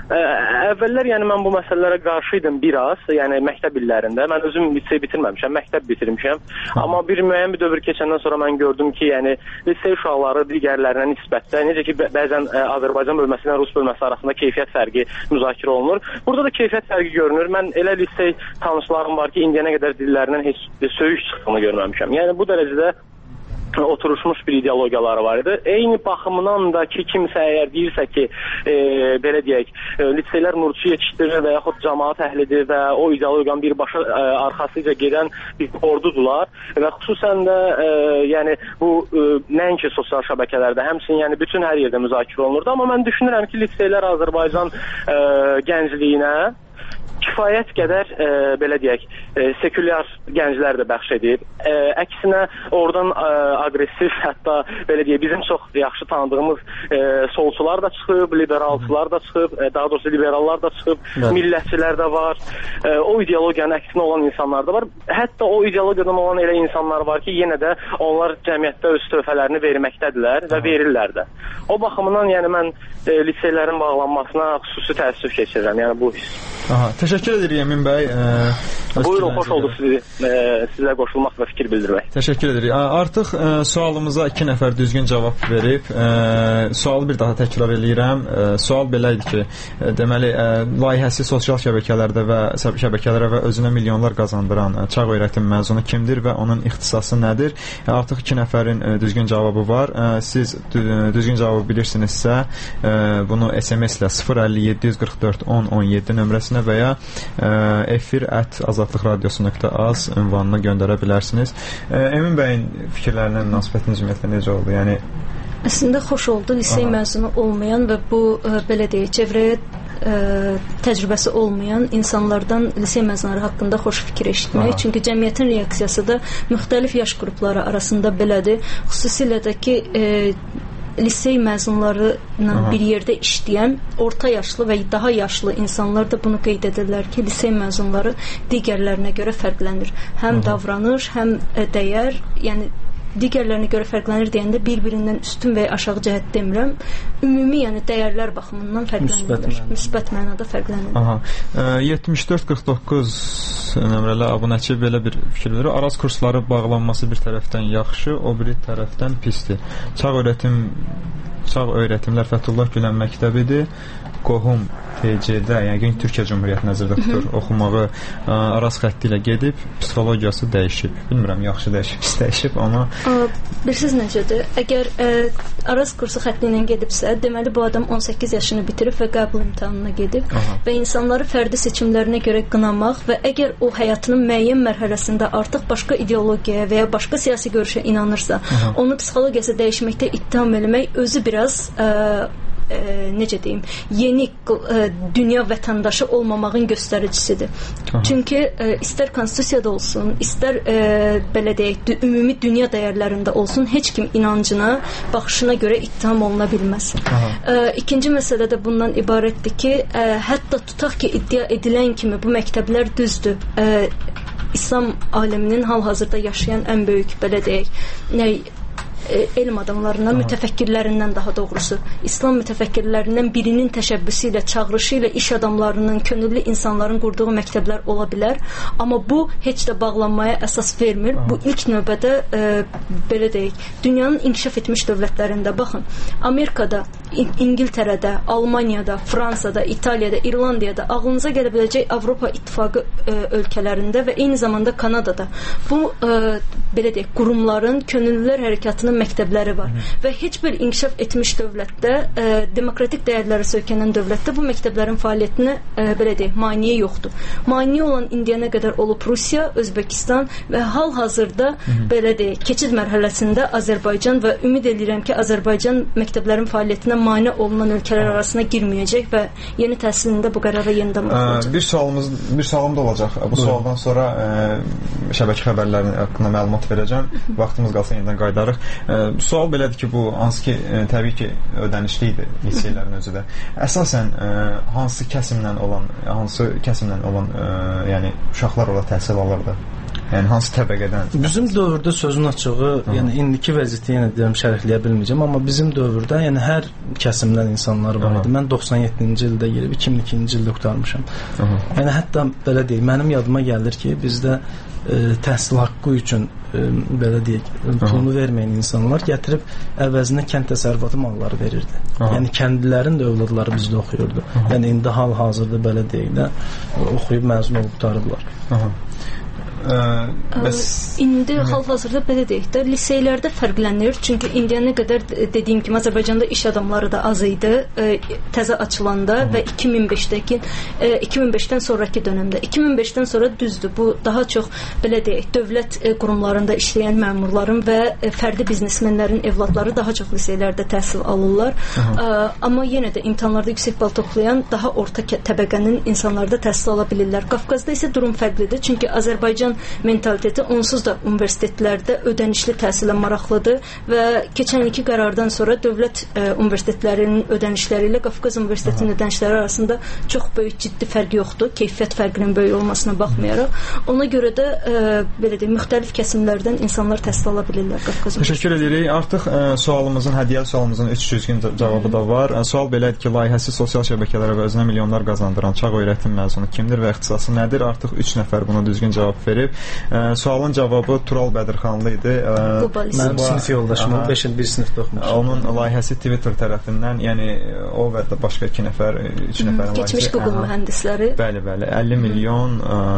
Əvvəllər yəni mən bu məsələlərə qarşı idim biraz, yəni məktəb illərində. Mən özüm lisey bitirməmişəm, məktəb bitirmişəm. Amma bir müəyyən bir dövr keçəndən sonra mən gördüm ki, yəni lisey uşaqları digərlərinə nisbətdə, necə ki bəzən Azərbaycan bölməsi ilə Rus bölməsi arasında keyfiyyət fərqi müzakirə olunur. Burada da keyfiyyət fərqi görünür. Mən elə lisey tanışlarım var ki, indiyənə qədər dillərindən heç söyüş çıxdığını görməmişəm. Yəni bu dərəcədə oturuşmuş bir ideologiyaları var idi. Eyni baxımdan da ki, kimsə əgər deyirsə ki, belə deyək, liseylər nurçu yetişdirir və yaxud cəmaat əhlidir və o ideologiyanın birbaşa arxasıca gedən bir ordudular və xüsusən də yəni bu nəinki sosial şəbəkələrdə, həmçinin yəni bütün hər yerdə müzakirə olunurdu. Amma mən düşünürəm ki, liseylər Azərbaycan gəncliyinə kifayət qədər belə deyək, sekulyar gənclər də bəxş edib. Əksinə oradan aqressiv, hətta belə deyək, bizim çox yaxşı tanıdığımız solçular da çıxıb, liberalçılar da çıxıb, daha doğrusu liberallar da çıxıb, millətçilər də var. O ideologiyanın əksinə olan insanlar da var. Hətta o ideologiyadan olan elə insanlar var ki, yenə də onlar cəmiyyətdə öz töhfələrini verməkdədirlər və verirlər də. O baxımdan yəni mən liseylərin bağlanmasına xüsusi təəssüf keçirirəm. Yəni bu his. Təşəkkür edirik Emin bəy. Buyurun, xoş oldu sizə qoşulmaq və fikir bildirmək. Təşəkkür edirik. Artıq sualımıza 2 nəfər düzgün cavab verib. Sualı bir daha təkrar eləyirəm. Sual belə idi ki, deməli, layihəsi sosial şəbəkələrdə və şəbəkələrə və özünə milyonlar qazandıran çağ öyrətim məzunu kimdir və onun ixtisası nədir? Artıq 2 nəfərin düzgün cavabı var. Siz düzgün cavabı bilirsinizsə, bunu SMS ilə 057 10 17 nömrəsinə və ya efir@azadlıqradiosu.az ünvanına göndərə bilərsiniz. Emin bəyin fikirlərinə münasibətiniz ümumiyyətlə necə oldu? Yəni əslində xoş oldu. Lisey məzunu olmayan və bu belə deyək, çevrəyə təcrübəsi olmayan insanlardan lisey məzunları haqqında xoş fikir eşitmək. Çünki cəmiyyətin reaksiyası da müxtəlif yaş qrupları arasında belədir. Xüsusilə də ki lisey məzunları ilə bir yerdə işləyən orta yaşlı və daha yaşlı insanlar da bunu qeyd edirlər ki, lisey məzunları digərlərinə görə fərqlənir. Həm davranış, həm dəyər, yəni digərlərinə görə fərqlənir deyəndə bir-birindən üstün və ya aşağı cəhət demirəm. Ümumi, yəni dəyərlər baxımından fərqlənirlər. Müsbət mənada fərqlənirlər. 7449 nömrəli abunəçi belə bir fikir verir. Araz kursları bağlanması bir tərəfdən yaxşı, o biri tərəfdən pisdir. Çağ öyrətimlər Fəthullah Gülen məktəbidir. Qohum TC-də, yəni Türkiyə Cümhuriyyəti nəzərdə tutur, oxumağı Araz xətti ilə gedib, psixologiyası dəyişib. Bilmirəm, yaxşı dəyişib, pis dəyişib, amma bilirsiniz necədir? Əgər Araz kursu xətti ilə gedibsə, deməli bu adam 18 yaşını bitirib və qəbul imtahanına gedib və insanları fərdi seçimlərinə görə qınamaq və əgər o həyatının müəyyən mərhələsində artıq başqa ideologiyaya və ya başqa siyasi görüşə inanırsa, onu psixologiyası dəyişməkdə ittiham eləmək özü biraz necə deyim, yeni dünya vətəndaşı olmamağın göstəricisidir. Çünki istər konstitusiyada olsun, istər belə deyək, ümumi dünya dəyərlərində olsun, heç kim inancına, baxışına görə ittiham oluna bilməz. İkinci məsələ də bundan ibarətdir ki, hətta tutaq ki, iddia edilən kimi bu məktəblər düzdür. İslam aləminin hal-hazırda yaşayan ən böyük, belə deyək, elm adamlarından, mütəfəkkirlərindən daha doğrusu, İslam mütəfəkkirlərindən birinin təşəbbüsü ilə, çağırışı ilə iş adamlarının, könüllü insanların qurduğu məktəblər ola bilər, amma bu heç də bağlanmaya əsas vermir. Bu ilk növbədə belə deyək, dünyanın inkişaf etmiş dövlətlərində baxın, Amerikada İngiltərədə, Almaniyada, Fransada, İtaliyada, İrlandiyada, ağlınıza gələ biləcək Avropa İttifaqı ölkələrində və eyni zamanda Kanadada bu belə deyək, qurumların könüllülər hərəkatının məktəbləri var və heç bir inkişaf etmiş dövlətdə, demokratik dəyərlərə söykənən dövlətdə bu məktəblərin fəaliyyətinə belə deyək, maneə yoxdur. Maneə olan indiyənə qədər olub Rusiya, Özbəkistan və hal-hazırda belə deyək, keçid mərhələsində Azərbaycan və ümid edirəm ki, Azərbaycan məktəblərin fəaliyyətinə mane olunan ölkələr arasına girməyəcək və yeni təhsilində bu qərara yenidən baxılacaq. Bir sualım da olacaq. Bu sualdan sonra şəbəkə xəbərlərinin haqqında məlumat verəcəm. Vaxtımız qalsa yenidən qayıdarıq. Sual belədir ki, bu hansı ki, təbii ki, ödənişli idi liseylərin özü də. Əsasən hansı kəsimlə olan, yəni uşaqlar orada təhsil alırdı? Yəni hansı təbəqədən? Bizim dövrdə sözün açığı, yəni indiki vəziyyəti yenə deyirəm şərhləyə bilməyəcəm, amma bizim dövrdə yəni hər kəsimdən insanlar var idi. Mən 97-ci ildə girib 2002-ci ildə qurtarmışam. Yəni hətta belə deyək, mənim yadıma gəlir ki, bizdə təhsil haqqı üçün belə deyək, pulunu verməyən insanlar gətirib əvəzinə kənd təsərrüfatı malları verirdi. Yəni kəndlilərin də övladları bizdə oxuyurdu. Yəni indi hal-hazırda belə deyək də oxuyub məzun olub qurtarıblar. İndi hal-hazırda belə deyək də liseylərdə fərqlənir. Çünki indiyənə qədər dediyim kimi Azərbaycanda iş adamları da az idi təzə açılanda və 2005-dən sonraki dönəmdə. 2005-dən sonra düzdür. Bu daha çox belə deyək dövlət qurumlarında işləyən məmurların və fərdi biznesmenlərin evladları daha çox liseylərdə təhsil alırlar. Amma yenə də imtahanlarda yüksək bal toplayan daha orta təbəqənin insanları da təhsil ala bilirlər. Qafqazda isə durum fərqlidir. Çünki Azərbaycan mentaliteti onsuz da universitetlərdə ödənişli təhsilə maraqlıdır və keçən ilki qərardan sonra dövlət universitetlərinin ödənişləri ilə Qafqaz Universitetinin ödənişləri arasında çox böyük ciddi fərq yoxdur. Keyfiyyət fərqinin böyük olmasına baxmayaraq. Ona görə də belə deyək, müxtəlif kəsimlərdən insanlar təhsil ala bilirlər Qafqaz Universitetində. Təşəkkür edirik. Artıq hədiyyəli sualımızın 3 düzgün cavabı da var. Sual belədir ki, layihəsi sosial şəbəkələrə və özünə milyonlar qazandıran çağ öyrətim məzunu kimdir və ixtisası nədir? Artıq 3 nəfər buna düzgün cavab verib. Sualın cavabı Tural Bədirxanlı idi. Mənim sinif yoldaşım 5-ci sinifdə oxumuş. Onun layihəsi Twitter tərəfindən, yəni o və başqa 2 nəfər, 3 nəfərin layihəsi. Keçmiş Google mühəndisləri. Bəli, 50 milyon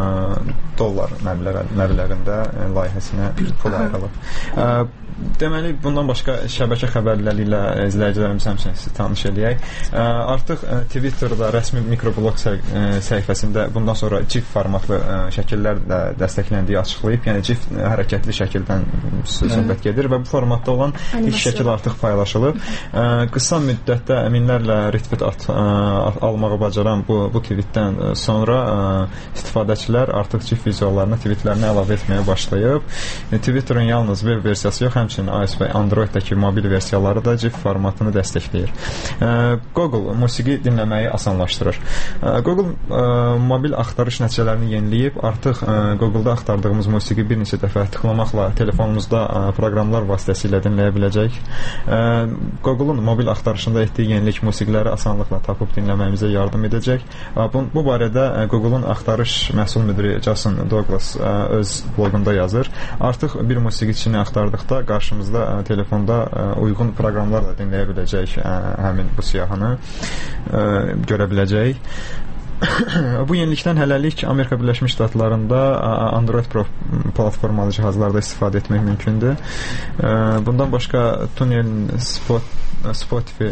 dollar məbləğində layihəsinə pul ayrılıb. Deməli, bundan başqa şəbəkə xəbərləri ilə izləyicilərimiz həmçinin sizi tanış edək. Artıq Twitterda rəsmi mikroblog səhifəsində bundan sonra GIF formatlı şəkillər də dəstəkləndiyi açıqlayıb. Yəni GIF hərəkətli şəkildən söhbət gedir və bu formatda olan ilk şəkil artıq paylaşılıb. Qısa müddətdə minlərlə retweet almağı bacaran bu tweetdən sonra istifadəçilər artıq GIF vizuallarını tweetlərinə əlavə etməyə başlayıb. Twitterin yalnız web versiyası yox, həmçinin iOS və Android-dəki mobil versiyaları da GIF formatını dəstəkləyir. Google musiqi dinləməyi asanlaşdırır. Google mobil axtarış nəticələrini yeniləyib. Artıq Google-da axtardığımız musiqi bir neçə dəfə tıklamaqla telefonumuzda proqramlar vasitəsilə dinləyə biləcək. Google-un mobil axtarışında etdiyi yenilik musiqiləri asanlıqla tapıb dinləməyimizə yardım edəcək. Bu barədə Google-un axtarış məhsul müdiri Jason Douglas öz blogunda yazır. Artıq bir musiqiçini axtardıqda qarşımızda telefonda uyğun proqramlarla dinləyə biləcək həmin bu siyahını görə biləcək. Bu yenilikdən hələlik Amerika Birləşmiş Ştatlarında Android platformalı cihazlarda istifadə etmək mümkündür. Bundan başqa Tunnel, Spotify,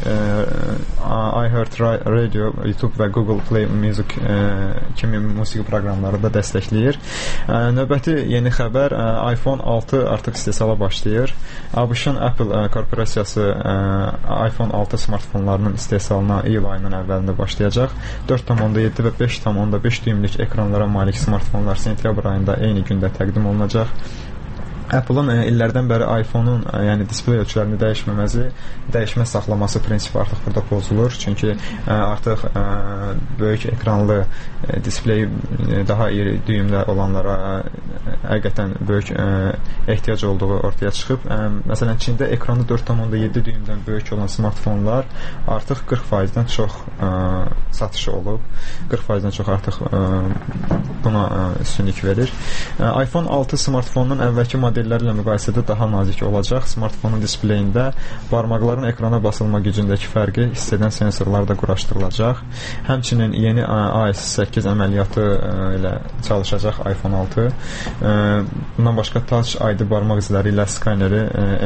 iHeartRadio, YouTube və Google Play Music kimi musiqi proqramları da dəstəkləyir. Növbəti yeni xəbər, iPhone 6 artıq istehsala başlayır. ABŞ-ın Apple korporasiyası iPhone 6 smartfonlarının istehsalına iyul ayının əvvəlində başlayacaq. 4.7 və 5.5 düymlük ekranlara malik smartfonlar sentyabr ayında eyni gündə təqdim olunacaq. Apple-ın illərdən bəri iPhone-un yəni displey ölçülərini dəyişmə saxlaması prinsipi artıq burada pozulur. Çünki artıq böyük ekranlı displey daha iri düymlər olanlara həqiqətən böyük ehtiyac olduğu ortaya çıxıb. Məsələn, Çində ekranı 4.7 düymdən böyük olan smartfonlar artıq 40%-dən çox satışı olub. 40%-dən çox artıq buna üstünlük verir. iPhone 6 smartfonunun əvvəlki modeli modelləri ilə müqayisədə daha nazik olacaq. Smartfonun displeyində barmaqların ekrana basılma gücündəki fərqi hiss edən sensorlar da quraşdırılacaq. Həmçinin yeni iOS 8 əməliyyatı ilə çalışacaq iPhone 6. Bundan başqa Touch ID barmaq izləri ilə skaneri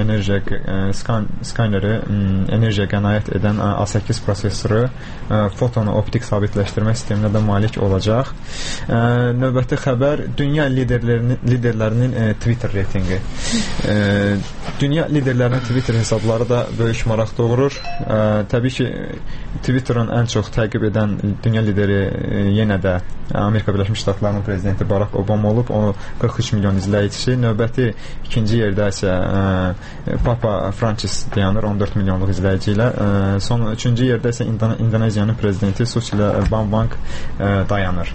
enerjiyə qənaət edən A8 prosesoru fotonu optik sabitləşdirmə sisteminə də malik olacaq. Növbəti xəbər dünya liderlərinin Twitter reytinqi. Dünya liderlərinin Twitter hesabları da böyük maraq doğurur. Təbii ki, Twitter'ın ən çox təqib edən dünya lideri yenə də Amerika Birləşmiş Ştatlarının prezidenti Barack Obama olub. O 43 milyon izləyicisi. Növbəti ikinci yerdə isə Papa Francis dayanır 14 milyonluq izləyici ilə. Son üçüncü yerdə isə İndoneziyanın prezidenti Susilo Bambang dayanır.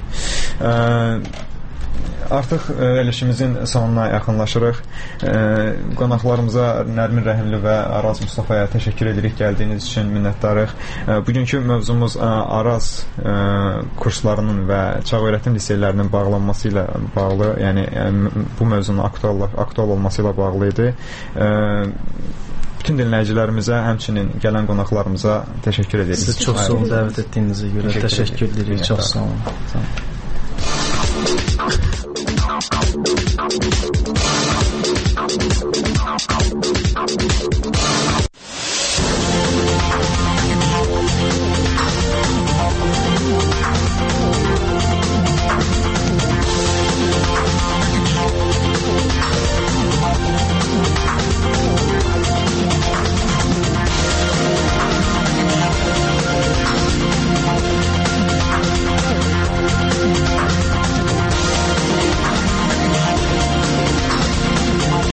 Artıq verilişimizin sonuna yaxınlaşırıq. Qonaqlarımıza Nərmin Rəhimli və Araz Mustafaya təşəkkür edirik gəldiyiniz üçün, minnətdarıq. Bugünkü mövzumuz Araz kurslarının və çağöyrətim liseylərinin bağlanması ilə bağlı, yəni bu mövzunun aktual olması ilə bağlı idi. Bütün dinləyicilərimizə, həmçinin gələn qonaqlarımıza təşəkkür edirik. Sizə çox sağ olun dəvət etdiyinizə görə. Təşəkkür edirik. Çox sağ olun.